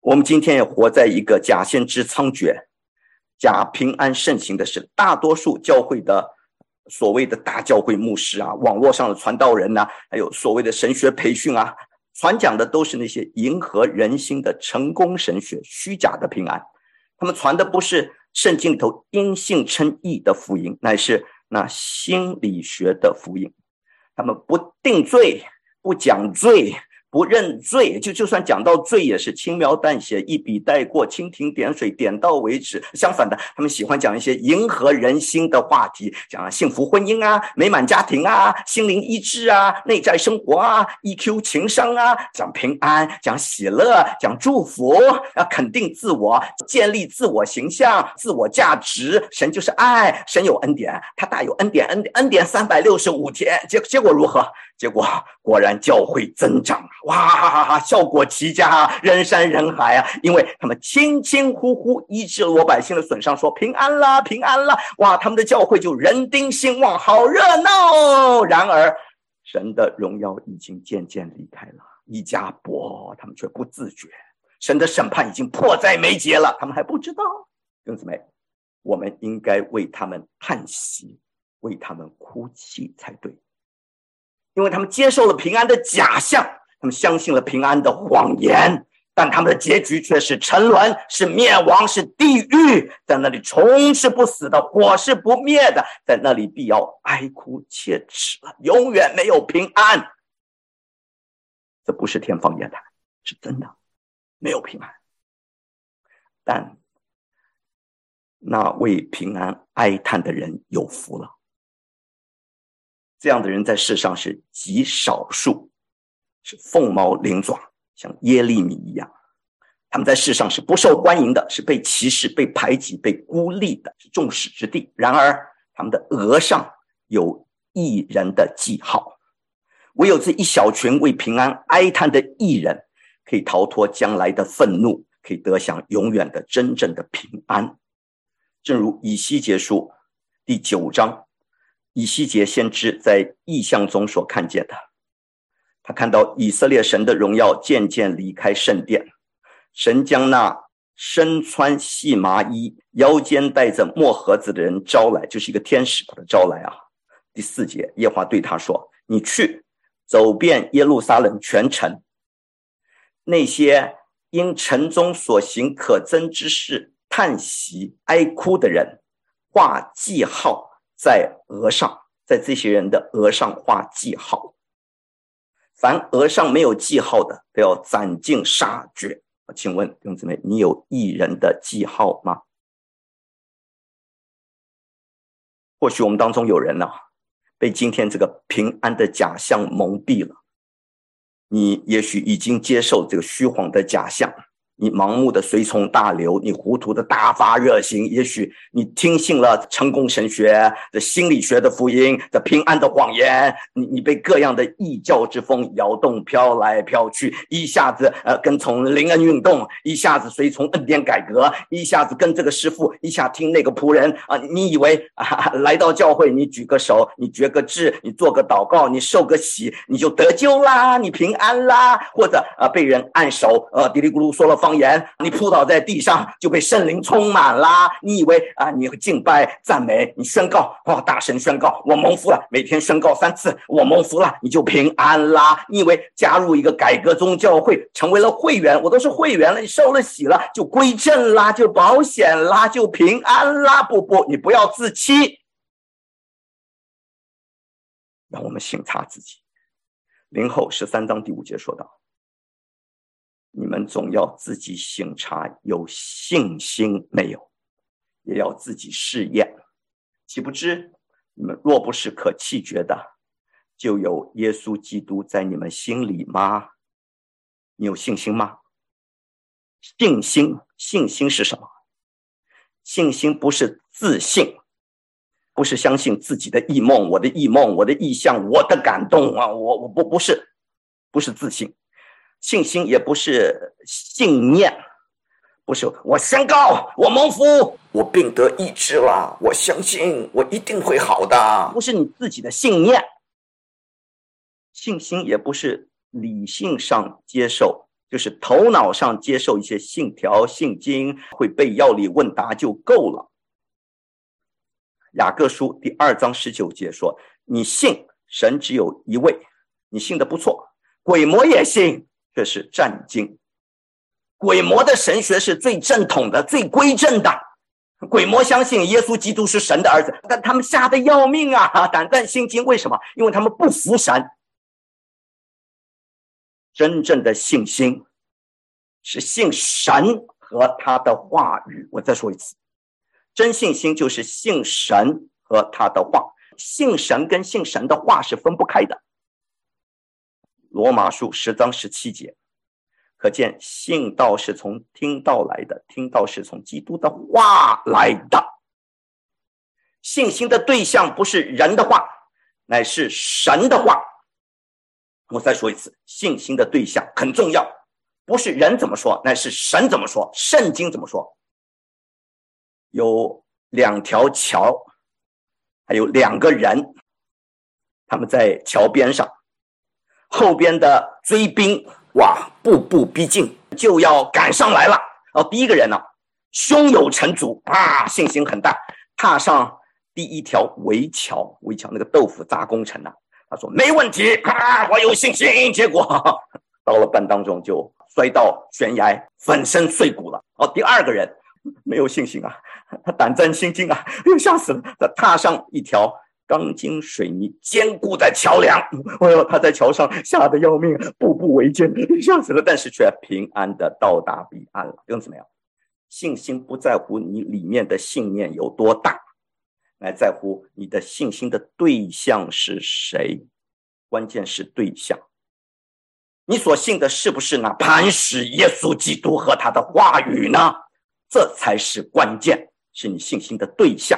我们今天也活在一个假先知猖獗、假平安盛行的时，大多数教会的所谓的大教会牧师啊，网络上的传道人啊，还有所谓的神学培训啊，传讲的都是那些迎合人心的成功神学，虚假的平安。他们传的不是圣经里头因信称义的福音，乃是那心理学的福音。他们不定罪，不讲罪，不认罪，就就算讲到罪也是轻描淡写，一笔带过，蜻蜓点水，点到为止。相反的，他们喜欢讲一些迎合人心的话题，讲幸福婚姻啊，美满家庭啊，心灵医治啊，内在生活啊， E Q 情商啊，讲平安，讲喜乐，讲祝福啊，肯定自我，建立自我形象，自我价值。神就是爱，神有恩典，他大有恩典，恩典恩典三百六十五天，结结果如何？结果果然教会增长，哇，效果奇佳，人山人海啊！因为他们轻轻呼呼医治了我百姓的损伤，说平安啦，平安啦，哇，他们的教会就人丁兴旺，好热闹。然而，神的荣耀已经渐渐离开了，一家伯他们却不自觉，神的审判已经迫在眉睫了，他们还不知道。弟兄姊妹，我们应该为他们叹息，为他们哭泣才对。因为他们接受了平安的假象，他们相信了平安的谎言，但他们的结局却是沉沦，是灭亡，是地狱。在那里虫是不死的，火是不灭的，在那里必要哀哭切齿了，永远没有平安。这不是天方夜谭，是真的，没有平安。但那为平安哀叹的人有福了。这样的人在世上是极少数，是凤毛麟角，像耶利米一样。他们在世上是不受欢迎的，是被歧视、被排挤、被孤立的，是众矢之的。然而他们的额上有义人的记号，唯有这一小群为平安哀叹的义人，可以逃脱将来的愤怒，可以得享永远的真正的平安。正如以西结书第九章，以西结先知在异象中所看见的，他看到以色列神的荣耀渐渐离开圣殿，神将那身穿细麻衣、腰间带着墨盒子的人招来，就是一个天使把他招来啊。第四节，耶和华对他说：你去走遍耶路撒冷全城，那些因城中所行可憎之事叹息哀哭的人，画记号在额上，在这些人的额上画记号，凡额上没有记号的都要斩尽杀绝。请问弟兄姊妹，你有义人的记号吗？或许我们当中有人呢、啊，被今天这个平安的假象蒙蔽了，你也许已经接受这个虚晃的假象，你盲目的随从大流，你糊涂的大发热心，也许你听信了成功神学的心理学的福音的平安的谎言，你你被各样的异教之风摇动，飘来飘去，一下子呃跟从灵恩运动，一下子随从恩典改革，一下子跟这个师父，一下听那个仆人啊、呃，你以为啊来到教会，你举个手，你决个志，你做个祷告，你受个洗，你就得救啦，你平安啦，或者啊、呃、被人按手，呃嘀哩咕噜说了方言，你扑倒在地上就被圣灵充满啦。你以为啊，你会敬拜赞美，你宣告哦，大声宣告我蒙福了，每天宣告三次我蒙福了，你就平安啦。你以为加入一个改革宗教会，成为了会员，我都是会员了，你受了洗了，就归正啦，就保险啦，就平安啦。不不，你不要自欺。让我们省察自己。林后十三章第五节说道，你们总要自己省察有信心没有，也要自己试验，岂不知你们若不是可弃绝的，就有耶稣基督在你们心里吗？你有信心吗？信心，信心是什么？信心不是自信，不是相信自己的异梦，我的异梦，我的意象，我的感动啊，我我不不是，不是自信。信心也不是信念，不是我宣告我蒙福，我病得医治了，我相信我一定会好的，不是你自己的信念。信心也不是理性上接受就是头脑上接受一些信条信经，会背要理问答就够了。雅各书第二章十九节说，你信神只有一位，你信的不错，鬼魔也信，这是战经。鬼魔的神学是最正统的，最规正的。鬼魔相信耶稣基督是神的儿子，但他们吓得要命啊，胆战心惊。为什么？因为他们不服神。真正的信心是信神和他的话语。我再说一次，真信心就是信神和他的话，信神跟信神的话是分不开的。罗马书十章十七节，可见信道是从听道来的，听道是从基督的话来的。信心的对象不是人的话，乃是神的话。我再说一次，信心的对象很重要，不是人怎么说，乃是神怎么说，圣经怎么说。有两条桥，还有两个人，他们在桥边上，后边的追兵哇，步步逼近，就要赶上来了。哦，第一个人呢、啊，胸有成竹啊，信心很大，踏上第一条围桥，围桥那个豆腐渣工程呢、啊，他说没问题啊，我有信心。结果到了半当中就摔到悬崖，粉身碎骨了。哦，第二个人没有信心啊，他胆战心惊啊，又吓死了。他踏上一条钢筋水泥坚固的桥梁，哎呦，他在桥上吓得要命，步步维艰，吓死了，但是却平安的到达彼岸了。用怎么样？信心不在乎你里面的信念有多大，乃在乎你的信心的对象是谁。关键是对象，你所信的是不是那磐石耶稣基督和他的话语呢？这才是关键，是你信心的对象。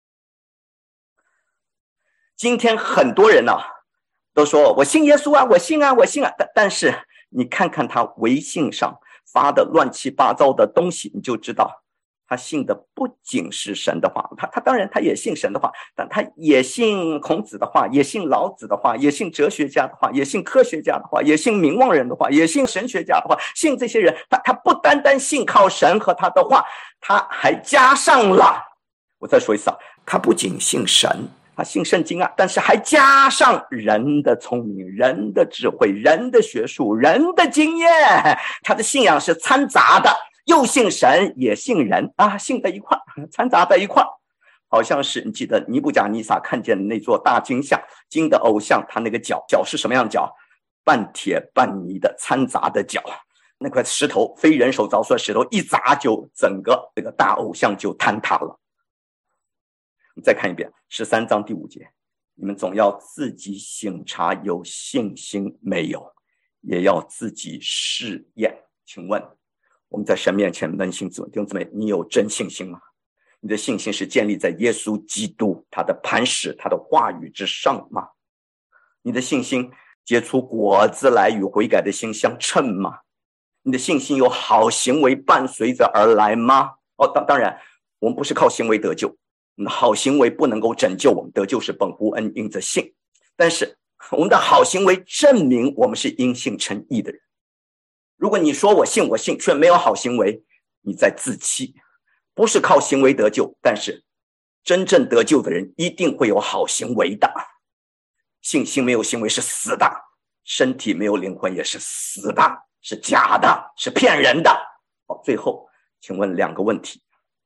今天很多人呢、啊、都说我信耶稣啊，我信啊，我信啊，但但是你看看他微信上发的乱七八糟的东西，你就知道他信的不仅是神的话，他他当然他也信神的话，但他也信孔子的话，也信老子的话，也信哲学家的话，也信科学家的话，也信名望人的话，也信神学家的话，信这些人，他他不单单信靠神和他的话，他还加上了，我再说一次啊，他不仅信神，他信圣经啊，但是还加上人的聪明、人的智慧、人的学术、人的经验，他的信仰是掺杂的，又信神也信人啊，信在一块，掺杂在一块。好像是你记得尼布甲尼撒看见的那座大金像，金的偶像，他那个脚脚是什么样的脚？半铁半泥的掺杂的脚，那块石头非人手凿出的石头一砸，就整个这个大偶像就坍塌了。再看一遍十三章第五节，你们总要自己省察有信心没有，也要自己试验。请问我们在神面前扪心自问，弟兄姊妹，你有真信心吗？你的信心是建立在耶稣基督他的磐石他的话语之上吗？你的信心结出果子来与悔改的心相称吗？你的信心有好行为伴随着而来吗？哦，当当然我们不是靠行为得救，我们的好行为不能够拯救我们，得救是本乎恩，因着信。但是我们的好行为证明我们是因信称义的人。如果你说我信我信却没有好行为，你在自欺。不是靠行为得救，但是真正得救的人一定会有好行为的。信心没有行为是死的，身体没有灵魂也是死的，是假的，是骗人的。好，最后请问两个问题，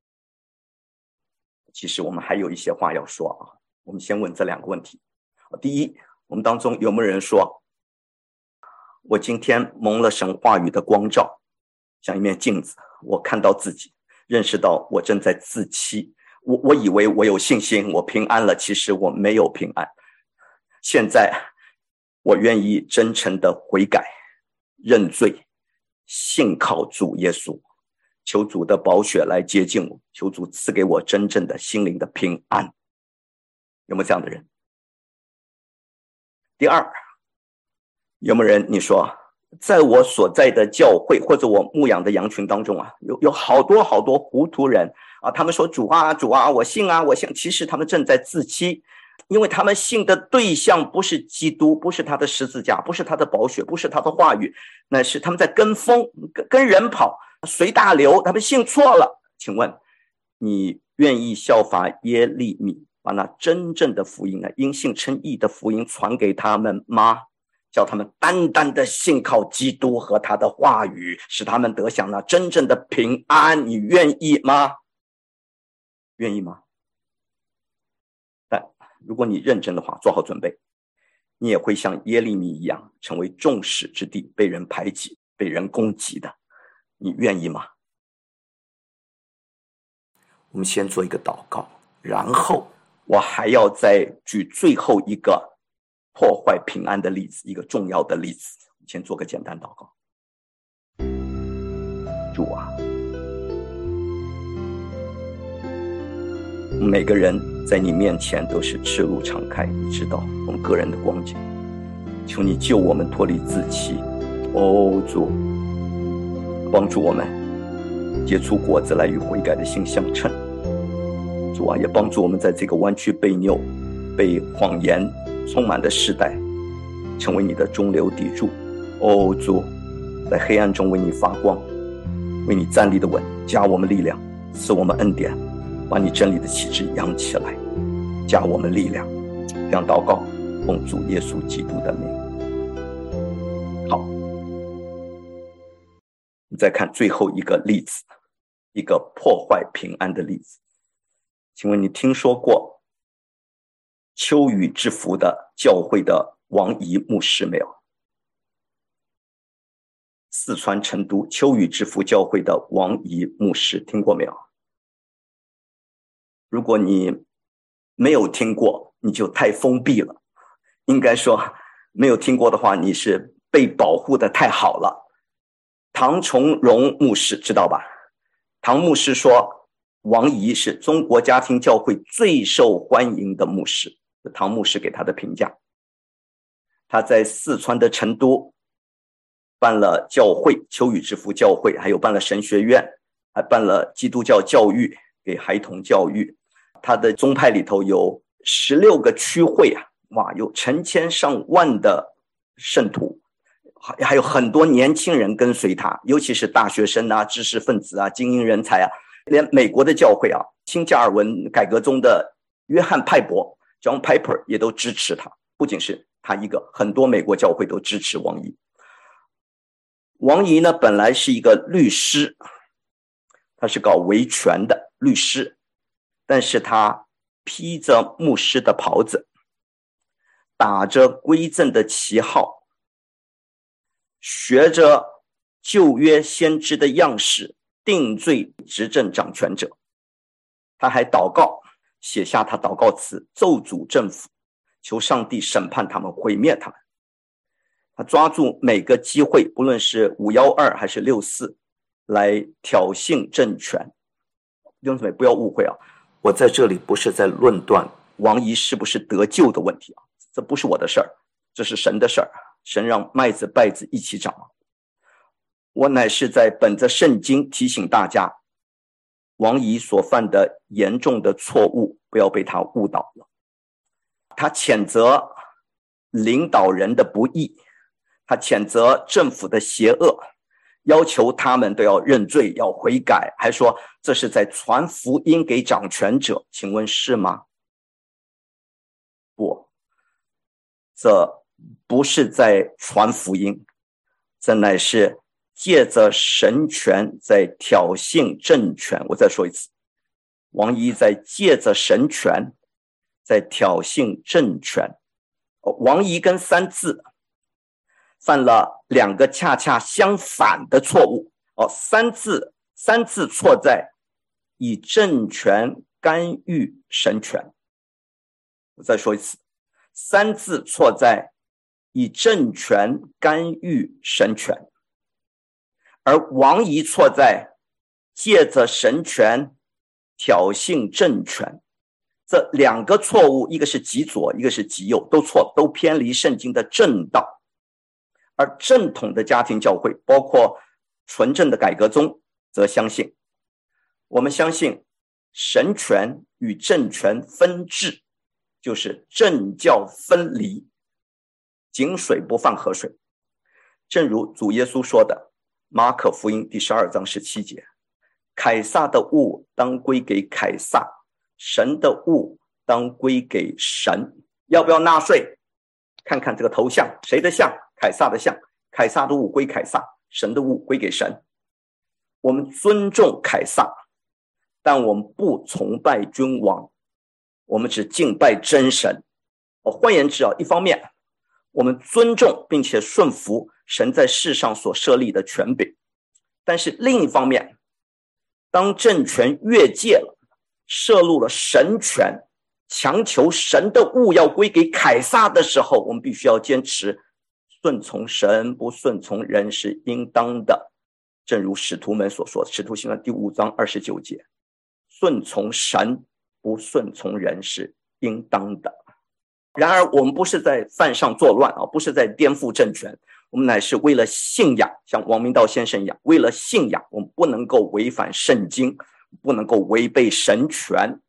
其实我们还有一些话要说啊，我们先问这两个问题。第一，我们当中有没有人说，我今天蒙了神话语的光照，像一面镜子，我看到自己，认识到我正在自欺，我我以为我有信心，我平安了，其实我没有平安。现在我愿意真诚的悔改、认罪，信靠主耶稣，求主的宝血来洁净我，求主赐给我真正的心灵的平安。有没有这样的人？第二，有没有人你说，在我所在的教会或者我牧养的羊群当中啊，有有好多好多糊涂人啊，他们说主啊主啊，我信啊我信，其实他们正在自欺。 因为他们信的对象不是基督，不是他的十字架，不是他的宝血，不是他的话语，乃是他们在跟风，跟跟人跑，随大流，他们信错了。请问你愿意效法耶利米，把那真正的福音呢，因信称义的福音传给他们吗？叫他们单单的信靠基督和他的话语，使他们得享那真正的平安，你愿意吗？愿意吗？但如果你认真的话，做好准备，你也会像耶利米一样，成为众矢之的，被人排挤，被人攻击的。你愿意吗？我们先做一个祷告，然后我还要再举最后一个破坏平安的例子，一个重要的例子。先做个简单祷告。主啊，每个人在你面前都是赤露敞开，你知道我们个人的光景，求你救我们脱离自欺。哦，主，帮助我们结出果子来，与悔改的心相称。主啊，也帮助我们在这个弯曲悖拗、被谎言充满的时代，成为你的中流砥柱。哦，主，在黑暗中为你发光，为你站立的稳，加我们力量，赐我们恩典，把你真理的旗帜扬起来，加我们力量。这样祷告，奉主耶稣基督的名。好，你再看最后一个例子，一个破坏平安的例子。请问你听说过秋雨之福的教会的王仪牧师没有？四川成都秋雨之福教会的王仪牧师听过没有？如果你没有听过，你就太封闭了。应该说没有听过的话，你是被保护的太好了。唐崇荣牧师知道吧？唐牧师说王仪是中国家庭教会最受欢迎的牧师，唐牧师给他的评价。他在四川的成都办了教会，秋雨之福教会，还有办了神学院，还办了基督教教育，给孩童教育。他的宗派里头有十六个区会啊，哇，有成千上万的圣徒，还有很多年轻人跟随他，尤其是大学生啊、知识分子啊、精英人才啊，连美国的教会啊，新加尔文改革中的约翰派伯 John Piper 也都支持他，不仅是他一个，很多美国教会都支持王仪。王仪呢，本来是一个律师，他是搞维权的律师，但是他披着牧师的袍子，打着归正的旗号，学着旧约先知的样式，定罪执政掌权者。他还祷告，写下他祷告词，咒诅政府，求上帝审判他们，毁灭他们。他抓住每个机会，不论是五一二还是六四，来挑衅政权。弟兄姊妹不要误会啊，我在这里不是在论断王仪是不是得救的问题啊，这不是我的事儿，这是神的事儿，神让麦子稗子一起长。我乃是在本着圣经提醒大家，王仪所犯的严重的错误，不要被他误导了。他谴责领导人的不义，他谴责政府的邪恶，要求他们都要认罪，要悔改，还说这是在传福音给掌权者。请问是吗？不，这不是在传福音，这乃是借着神权在挑衅政权。我再说一次，王仪在借着神权在挑衅政权。王仪跟三字犯了两个恰恰相反的错误。哦，三字三字错在以政权干预神权。我再说一次，三字错在以政权干预神权，而王仪错在借着神权挑衅政权。这两个错误，一个是极左，一个是极右，都错，都偏离圣经的正道。而正统的家庭教会，包括纯正的改革宗，则相信，我们相信神权与政权分治， 就是政教分离，井水不犯河水。正如主耶稣说的，马可福音第十二章十七节，凯撒的物当归给凯撒，神的物当归给神。要不要纳税？看看这个头像，谁的像？凯撒的像。凯撒的物归凯撒，神的物归给神。我们尊重凯撒，但我们不崇拜君王，我们只敬拜真神。换言之啊，一方面我们尊重并且顺服神在世上所设立的权柄，但是另一方面，当政权越界了，涉入了神权，强求神的物要归给凯撒的时候，我们必须要坚持顺从神，不顺从人是应当的。正如使徒们所说，使徒行传第五章二十九节，顺从神，不顺从人是应当的。然而我们不是在犯上作乱啊，不是在颠覆政权，我们乃是为了信仰，像王明道先生一样，为了信仰，我们不能够违反圣经，不能够违背神权。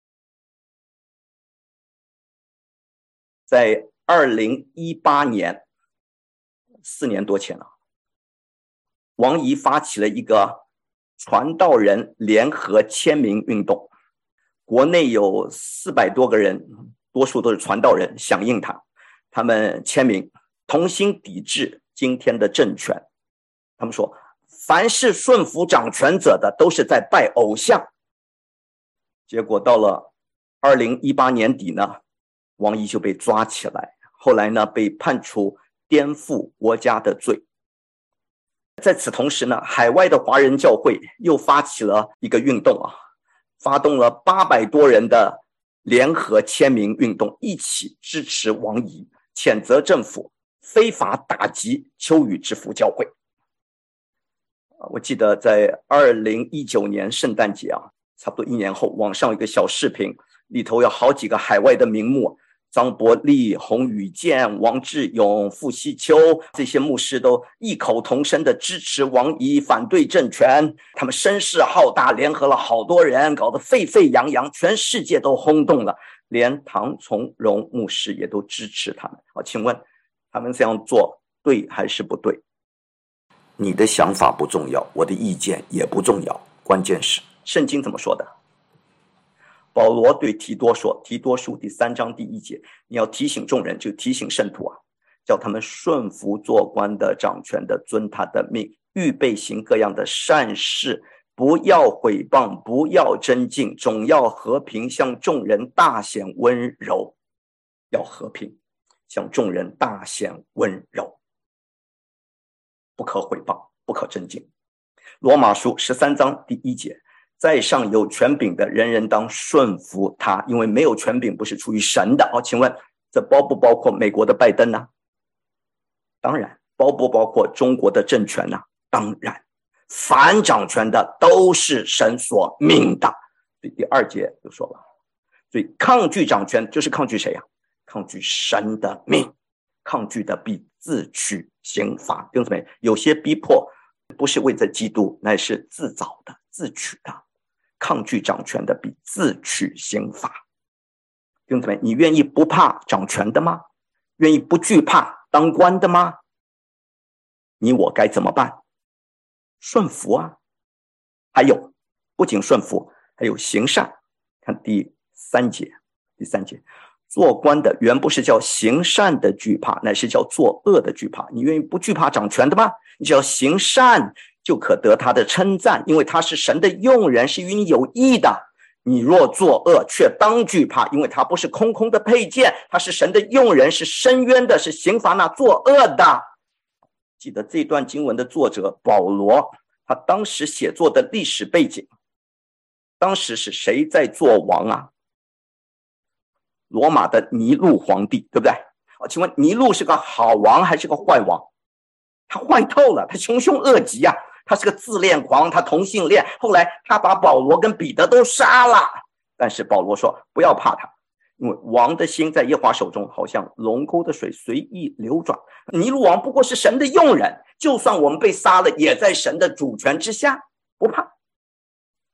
在二零一八年，四年多前了，王怡发起了一个传道人联合签名运动，国内有四百多个人，多数都是传道人，响应他，他们签名同心抵制今天的政权。他们说，凡是顺服掌权者的都是在拜偶像。结果到了二零一八年底呢，王怡就被抓起来，后来呢被判处颠覆国家的罪。在此同时呢，海外的华人教会又发起了一个运动啊，发动了八百多人的联合签名运动，一起支持王怡，谴责政府非法打击秋雨之福教会。我记得在二零一九年圣诞节啊，差不多一年后，网上有一个小视频，里头有好几个海外的名目，张伯利、洪宇健、王志勇、傅西秋，这些牧师都异口同声的支持王怡，反对政权。他们声势浩大，联合了好多人，搞得沸沸扬扬，全世界都轰动了，连唐从容牧师也都支持他们。好，请问他们这样做对还是不对？你的想法不重要，我的意见也不重要，关键是圣经怎么说的？保罗对提多说，提多书第三章第一节，你要提醒众人，就提醒圣徒啊，叫他们顺服做官的掌权的，遵他的命，预备行各样的善事，不要毁谤，不要争竞，总要和平，向众人大显温柔。要和平，向众人大显温柔，不可毁谤，不可争竞。罗马书十三章第一节，在上有权柄的，人人当顺服他，因为没有权柄不是出于神的。好，请问这包不包括美国的拜登呢？当然。包不包括中国的政权呢？当然。反掌权的都是神所命的。第二节就说了，所以抗拒掌权就是抗拒谁呀、啊？抗拒神的命，抗拒的必自取刑罚。弟兄姊妹，有些逼迫不是为着基督，乃是自找的、自取的。抗拒掌权的必自取刑罚。弟兄姊妹，你愿意不怕掌权的吗？愿意不惧怕当官的吗？你我该怎么办？顺服啊！还有，不仅顺服，还有行善。看第三节，第三节，做官的原不是叫行善的惧怕，乃是叫作恶的惧怕。你愿意不惧怕掌权的吗？你只要行善，就可得他的称赞，因为他是神的用人，是与你有益的。你若作恶，却当惧怕，因为他不是空空的佩剑，他是神的用人，是伸冤的，是刑罚那作恶的。记得这段经文的作者保罗，他当时写作的历史背景，当时是谁在做王啊？罗马的尼禄皇帝，对不对？请问尼禄是个好王还是个坏王？他坏透了，他穷凶恶极啊，他是个自恋狂，他同性恋，后来他把保罗跟彼得都杀了。但是保罗说不要怕他，因为王的心在耶和华手中，好像龙沟的水随意流转。尼禄王不过是神的用人，就算我们被杀了，也在神的主权之下，不怕。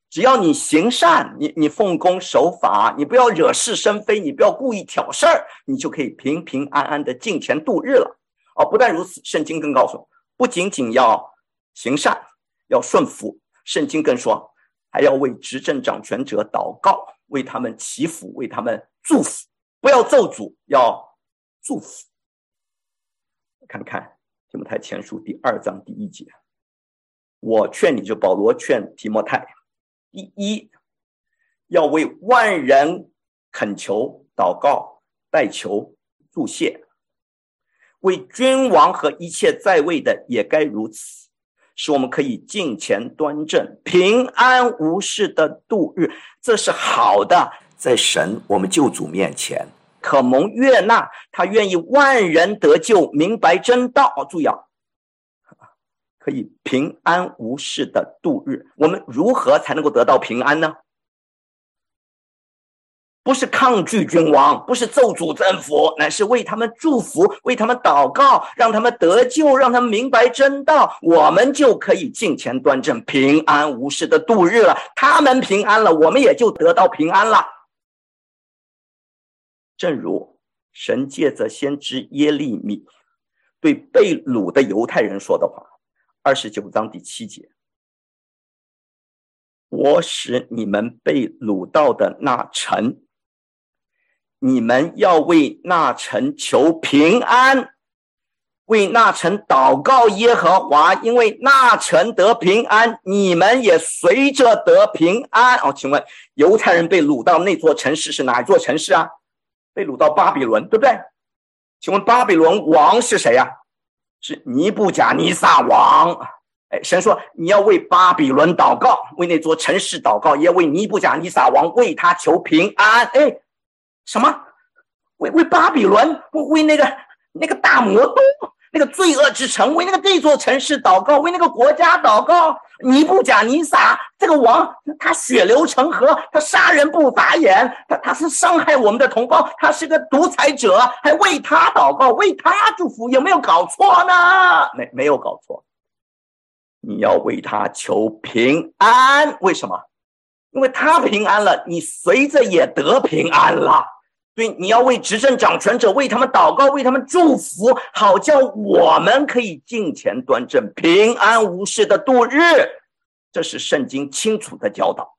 只要你行善，你你奉公守法，你不要惹是生非，你不要故意挑事儿，你就可以平平安安的敬虔度日了。哦，不但如此，圣经更告诉我，不仅仅要行善，要顺服，圣经更说，还要为执政掌权者祷告，为他们祈福，为他们祝福，不要咒诅，要祝福。看看提摩太前书第二章第一节，我劝你，就保罗劝提摩太，第一，要为万人恳求、祷告、代求、祝谢，为君王和一切在位的也该如此，使我们可以敬虔端正，平安无事的度日。这是好的，在神我们救主面前可蒙悦纳，他愿意万人得救，明白真道。注意啊，可以平安无事的度日。我们如何才能够得到平安呢？不是抗拒君王，不是咒诅政府，乃是为他们祝福，为他们祷告，让他们得救，让他们明白真道，我们就可以敬虔端正，平安无事的度日了。他们平安了，我们也就得到平安了。正如神借着先知耶利米对被掳的犹太人说的话，二十九章第七节，我使你们被掳到的那城，你们要为那城求平安，为那城祷告耶和华，因为那城得平安，你们也随着得平安。哦，请问犹太人被掳到那座城市是哪一座城市啊？被掳到巴比伦，对不对？请问巴比伦王是谁啊？是尼布甲尼撒王。哎，神说你要为巴比伦祷告，为那座城市祷告，也为尼布甲尼撒王，为他求平安。哎，什么？为为巴比伦，为那个那个大魔都，那个罪恶之城，为那个这座城市祷告，为那个国家祷告。尼布甲尼撒这个王，他血流成河，他杀人不眨眼，他他是伤害我们的同胞，他是个独裁者，还为他祷告，为他祝福，有没有搞错呢？没没有搞错。你要为他求平安，为什么？因为他平安了，你随着也得平安了。所以你要为执政掌权者，为他们祷告，为他们祝福，好叫我们可以敬虔端正，平安无事的度日。这是圣经清楚的教导。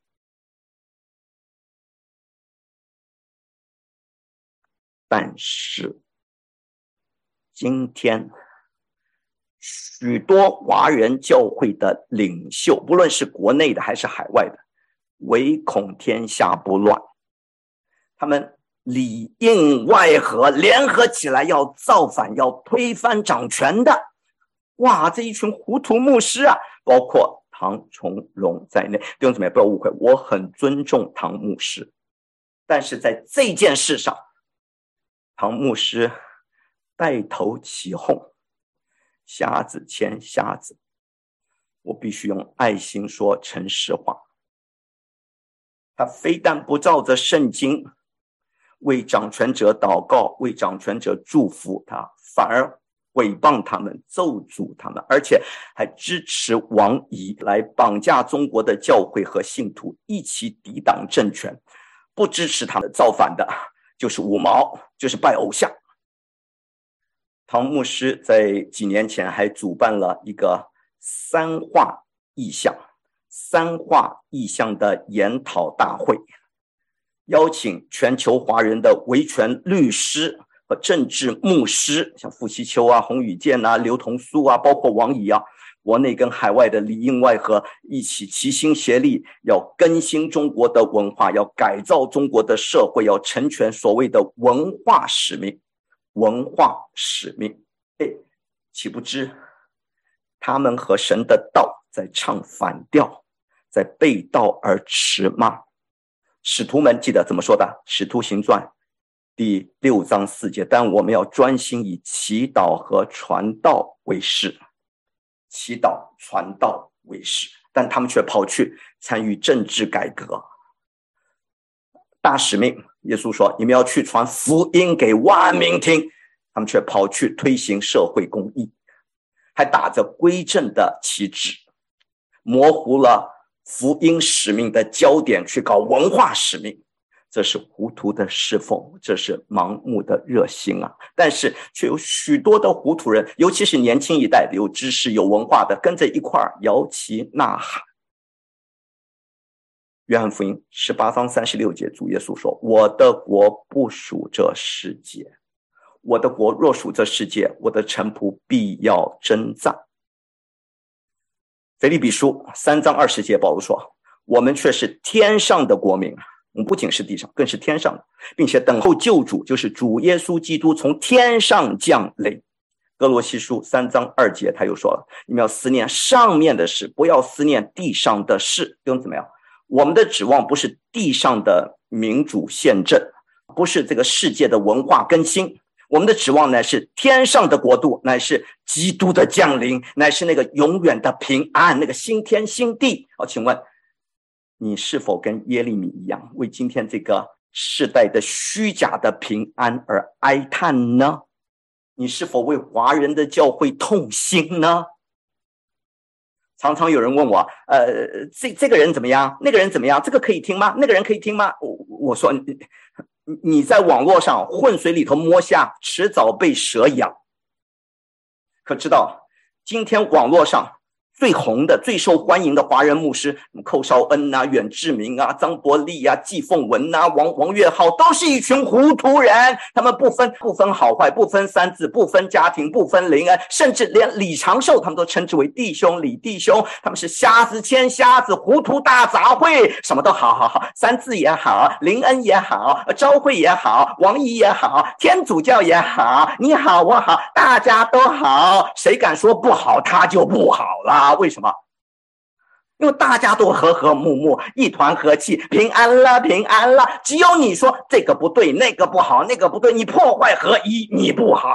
但是今天许多华人教会的领袖，不论是国内的还是海外的，唯恐天下不乱，他们里应外合，联合起来要造反，要推翻掌权的。哇，这一群糊涂牧师啊，包括唐崇荣在内。弟兄姊妹不要误会，我很尊重唐牧师，但是在这件事上，唐牧师带头起哄，瞎子牵瞎子，我必须用爱心说诚实话。他非但不照着圣经为掌权者祷告，为掌权者祝福他，反而诽谤他们，咒诅他们，而且还支持王仪来绑架中国的教会和信徒，一起抵挡政权。不支持他们造反的就是五毛，就是拜偶像。唐牧师在几年前还主办了一个三化意象三化意象的研讨大会，邀请全球华人的维权律师和政治牧师，像傅希秋啊、洪宇健啊、刘同苏啊，包括王仪啊，国内跟海外的里应外合，一起齐心协力，要更新中国的文化，要改造中国的社会，要成全所谓的文化使命。文化使命，哎，岂不知他们和神的道在唱反调，在背道而驰吗？使徒们记得怎么说的？使徒行传第六章四节，但我们要专心以祈祷和传道为事，祈祷传道为事，但他们却跑去参与政治改革。大使命，耶稣说你们要去传福音给万民听，他们却跑去推行社会公义，还打着归正的旗帜，模糊了福音使命的焦点去搞文化使命，这是糊涂的侍奉，这是盲目的热心啊！但是却有许多的糊涂人，尤其是年轻一代的，有知识有文化的，跟着一块儿摇旗呐喊。约翰福音十八章三十六节，主耶稣说：我的国不属这世界，我的国若属这世界，我的臣仆必要征战。腓立比书三章二十节，保罗说：我们却是天上的国民，我们不仅是地上，更是天上的，并且等候救主，就是主耶稣基督从天上降临。哥罗西书三章二节他又说了：你们要思念上面的事，不要思念地上的事。弟兄姊妹啊，我们的指望不是地上的民主宪政，不是这个世界的文化更新，我们的指望呢是天上的国度，乃是基督的降临，乃是那个永远的平安，那个新天新地。好，请问你是否跟耶利米一样，为今天这个世代的虚假的平安而哀叹呢？你是否为华人的教会痛心呢？常常有人问我，呃，这这个人怎么样？那个人怎么样？这个可以听吗？那个人可以听吗？我我说，你你在网络上浑水里头摸虾，迟早被蛇咬。可知道，今天网络上最红的、最受欢迎的华人牧师，寇绍恩啊、远志明啊、张伯利啊、季凤文啊、王王月浩，都是一群糊涂人。他们不分不分好坏，不分三字，不分家庭，不分灵恩，甚至连李长寿他们都称之为弟兄李弟兄。他们是瞎子牵瞎子，糊涂大杂烩，什么都好好好，三字也好，灵恩也好，昭会也好，王仪也好，天主教也好，你好我好，大家都好，谁敢说不好，他就不好了。为什么？因为大家都和和睦睦，一团和气，平安了平安了。只有你说这个不对，那个不好，那个不对，你破坏合一，你不好。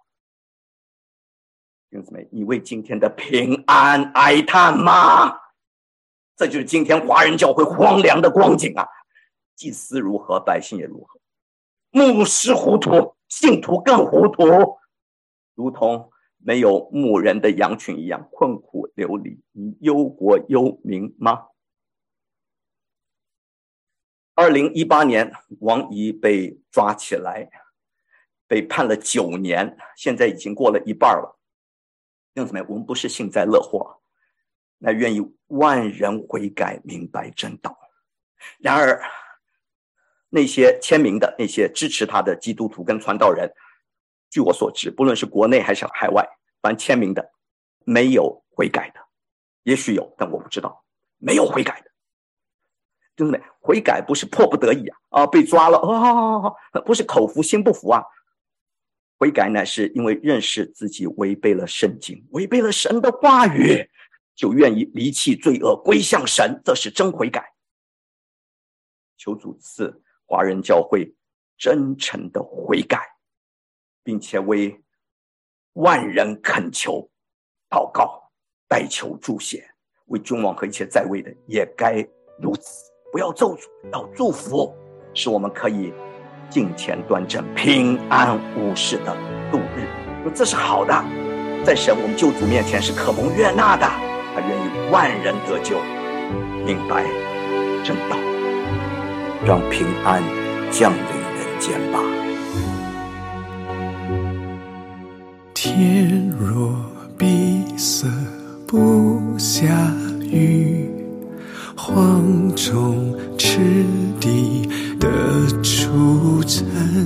弟兄姊妹，你为今天的平安哀叹吗？这就是今天华人教会荒凉的光景啊！祭司如何，百姓也如何，牧师糊涂，信徒更糊涂，如同没有牧人的羊群一样困苦流离，你忧国忧民吗？二零一八年王怡被抓起来，被判了九年，现在已经过了一半了。弟兄姊妹，我们不是幸灾乐祸，那愿意万人悔改，明白真道。然而那些签名的，那些支持他的基督徒跟传道人，据我所知，不论是国内还是海外，凡签名的没有悔改的，也许有，但我不知道，没有悔改的。弟兄姊妹，悔改不是迫不得已啊，啊被抓了哦，不是口服心不服啊。悔改乃是因为认识自己违背了圣经，违背了神的话语，就愿意离弃罪恶，归向神，这是真悔改。求主赐华人教会真诚的悔改，并且为万人恳求祷告，代求助显，为君王和一切在位的也该如此。不要咒诅，要祝福，使我们可以敬虔端正，平安无事的度日。这是好的，在神我们救主面前是可蒙悦纳的，他愿意万人得救，明白真道，让平安降临人间吧。 天若闭塞不下雨，蝗虫吃地的出尘，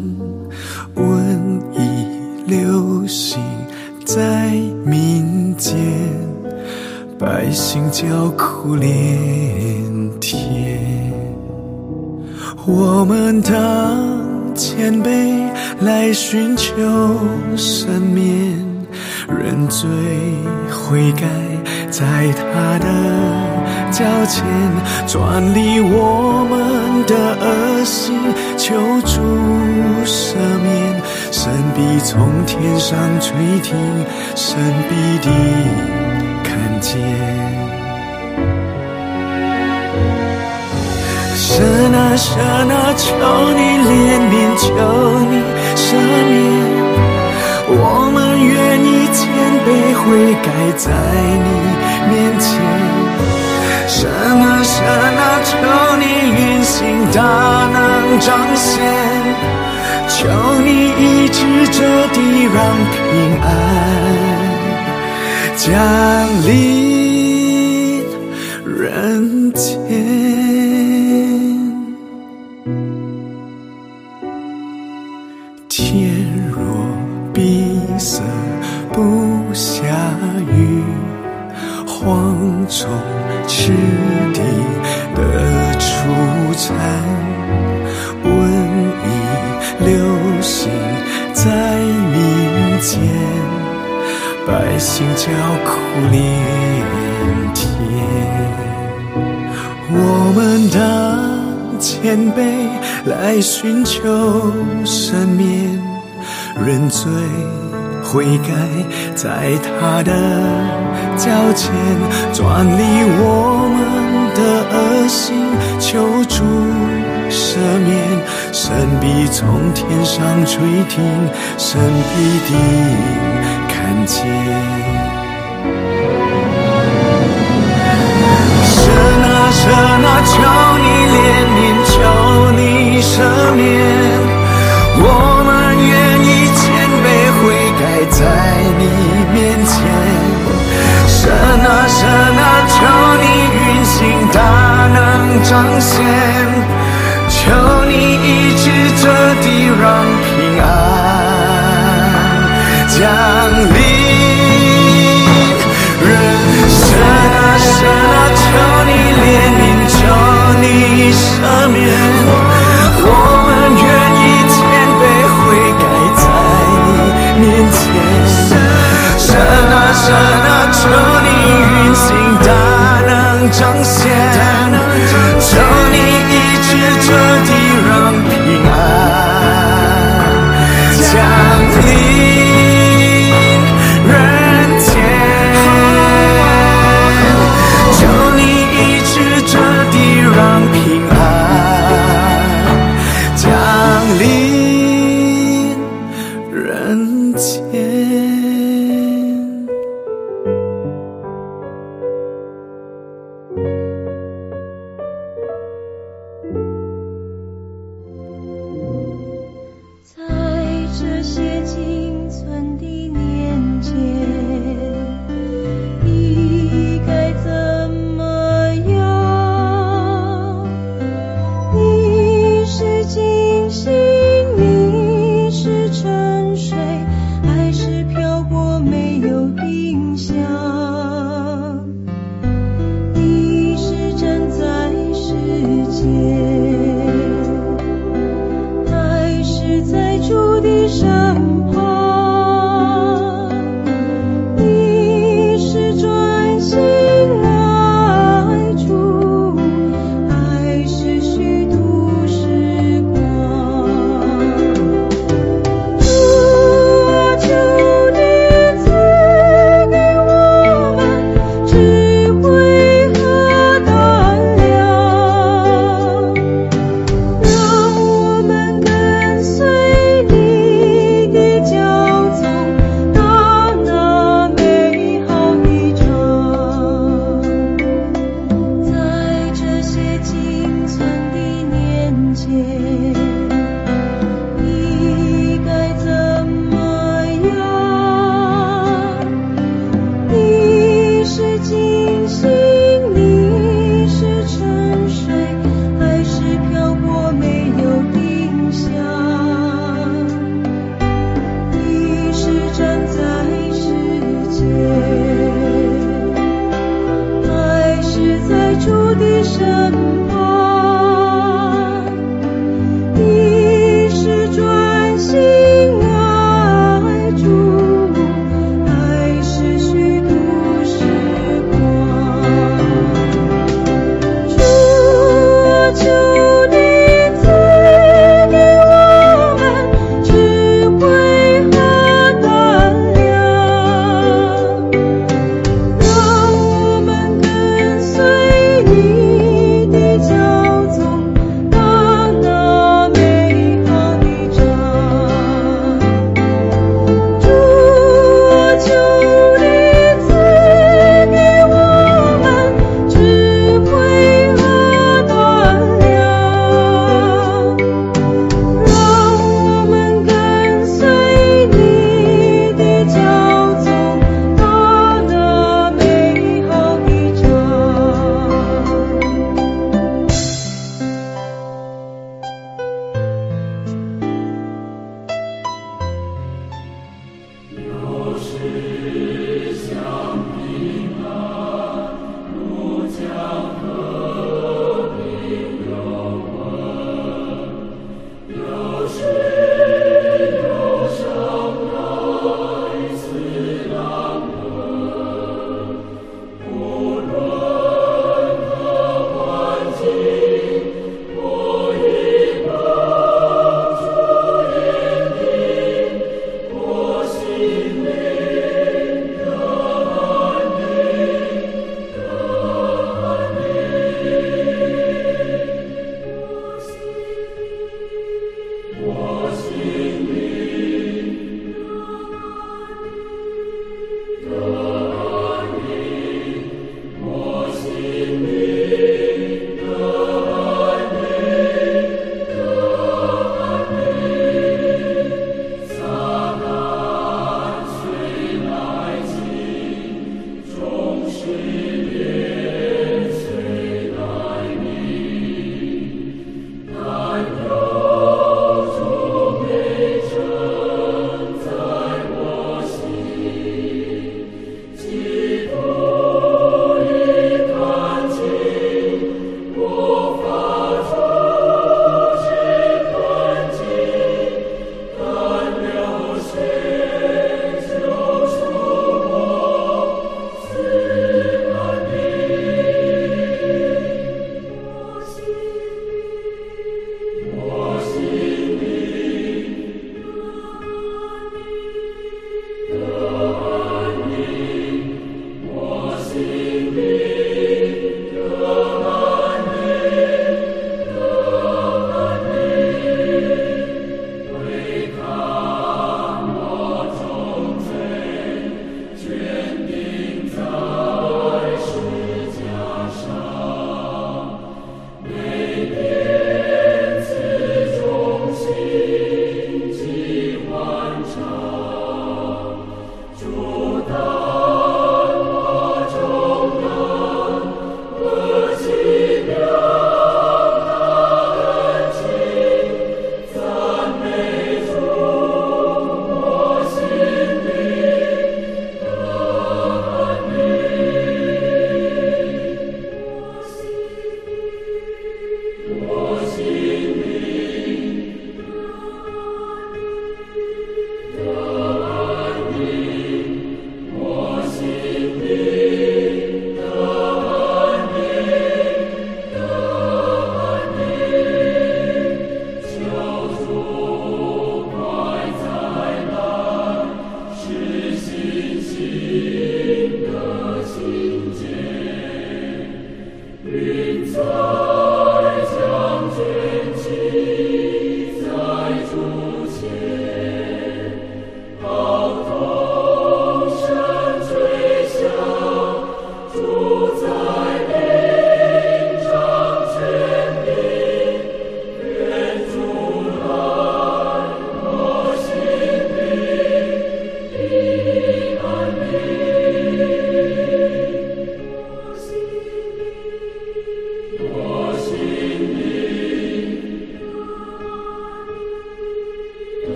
瘟疫流行在民间，百姓叫苦连天。我们当谦卑来寻求神面，认罪悔改，在他的脚前转离我们的恶行，求主赦免。神必从天上垂听，神必定看见。神啊神啊，求你怜悯，求你赦免，我们愿意谦卑悔改在你面前。 神啊神啊，求你运行大能彰显，求你医治这地，让平安降临人间。天若闭塞不下雨，蝗虫吃地的出产，瘟疫流行在民间，百姓叫苦连天。我们当谦卑来寻求赦免，认罪悔改，在他的脚前转离我们的恶行，求主赦免。神必从天上垂听，神必定看见。神啊神啊，求你怜悯，求你赦免，我们愿意谦卑悔改在你面前。神啊神啊，求你运行大能彰显，求你医治这地，让平安降临人。神啊神啊，求你怜悯，求你赦免，我们愿意谦卑悔改在你面前。神啊神啊，求你运行大能彰显，求你医治这地，让平安降临人间，求你医治这地，让平安降临人间。 在主的上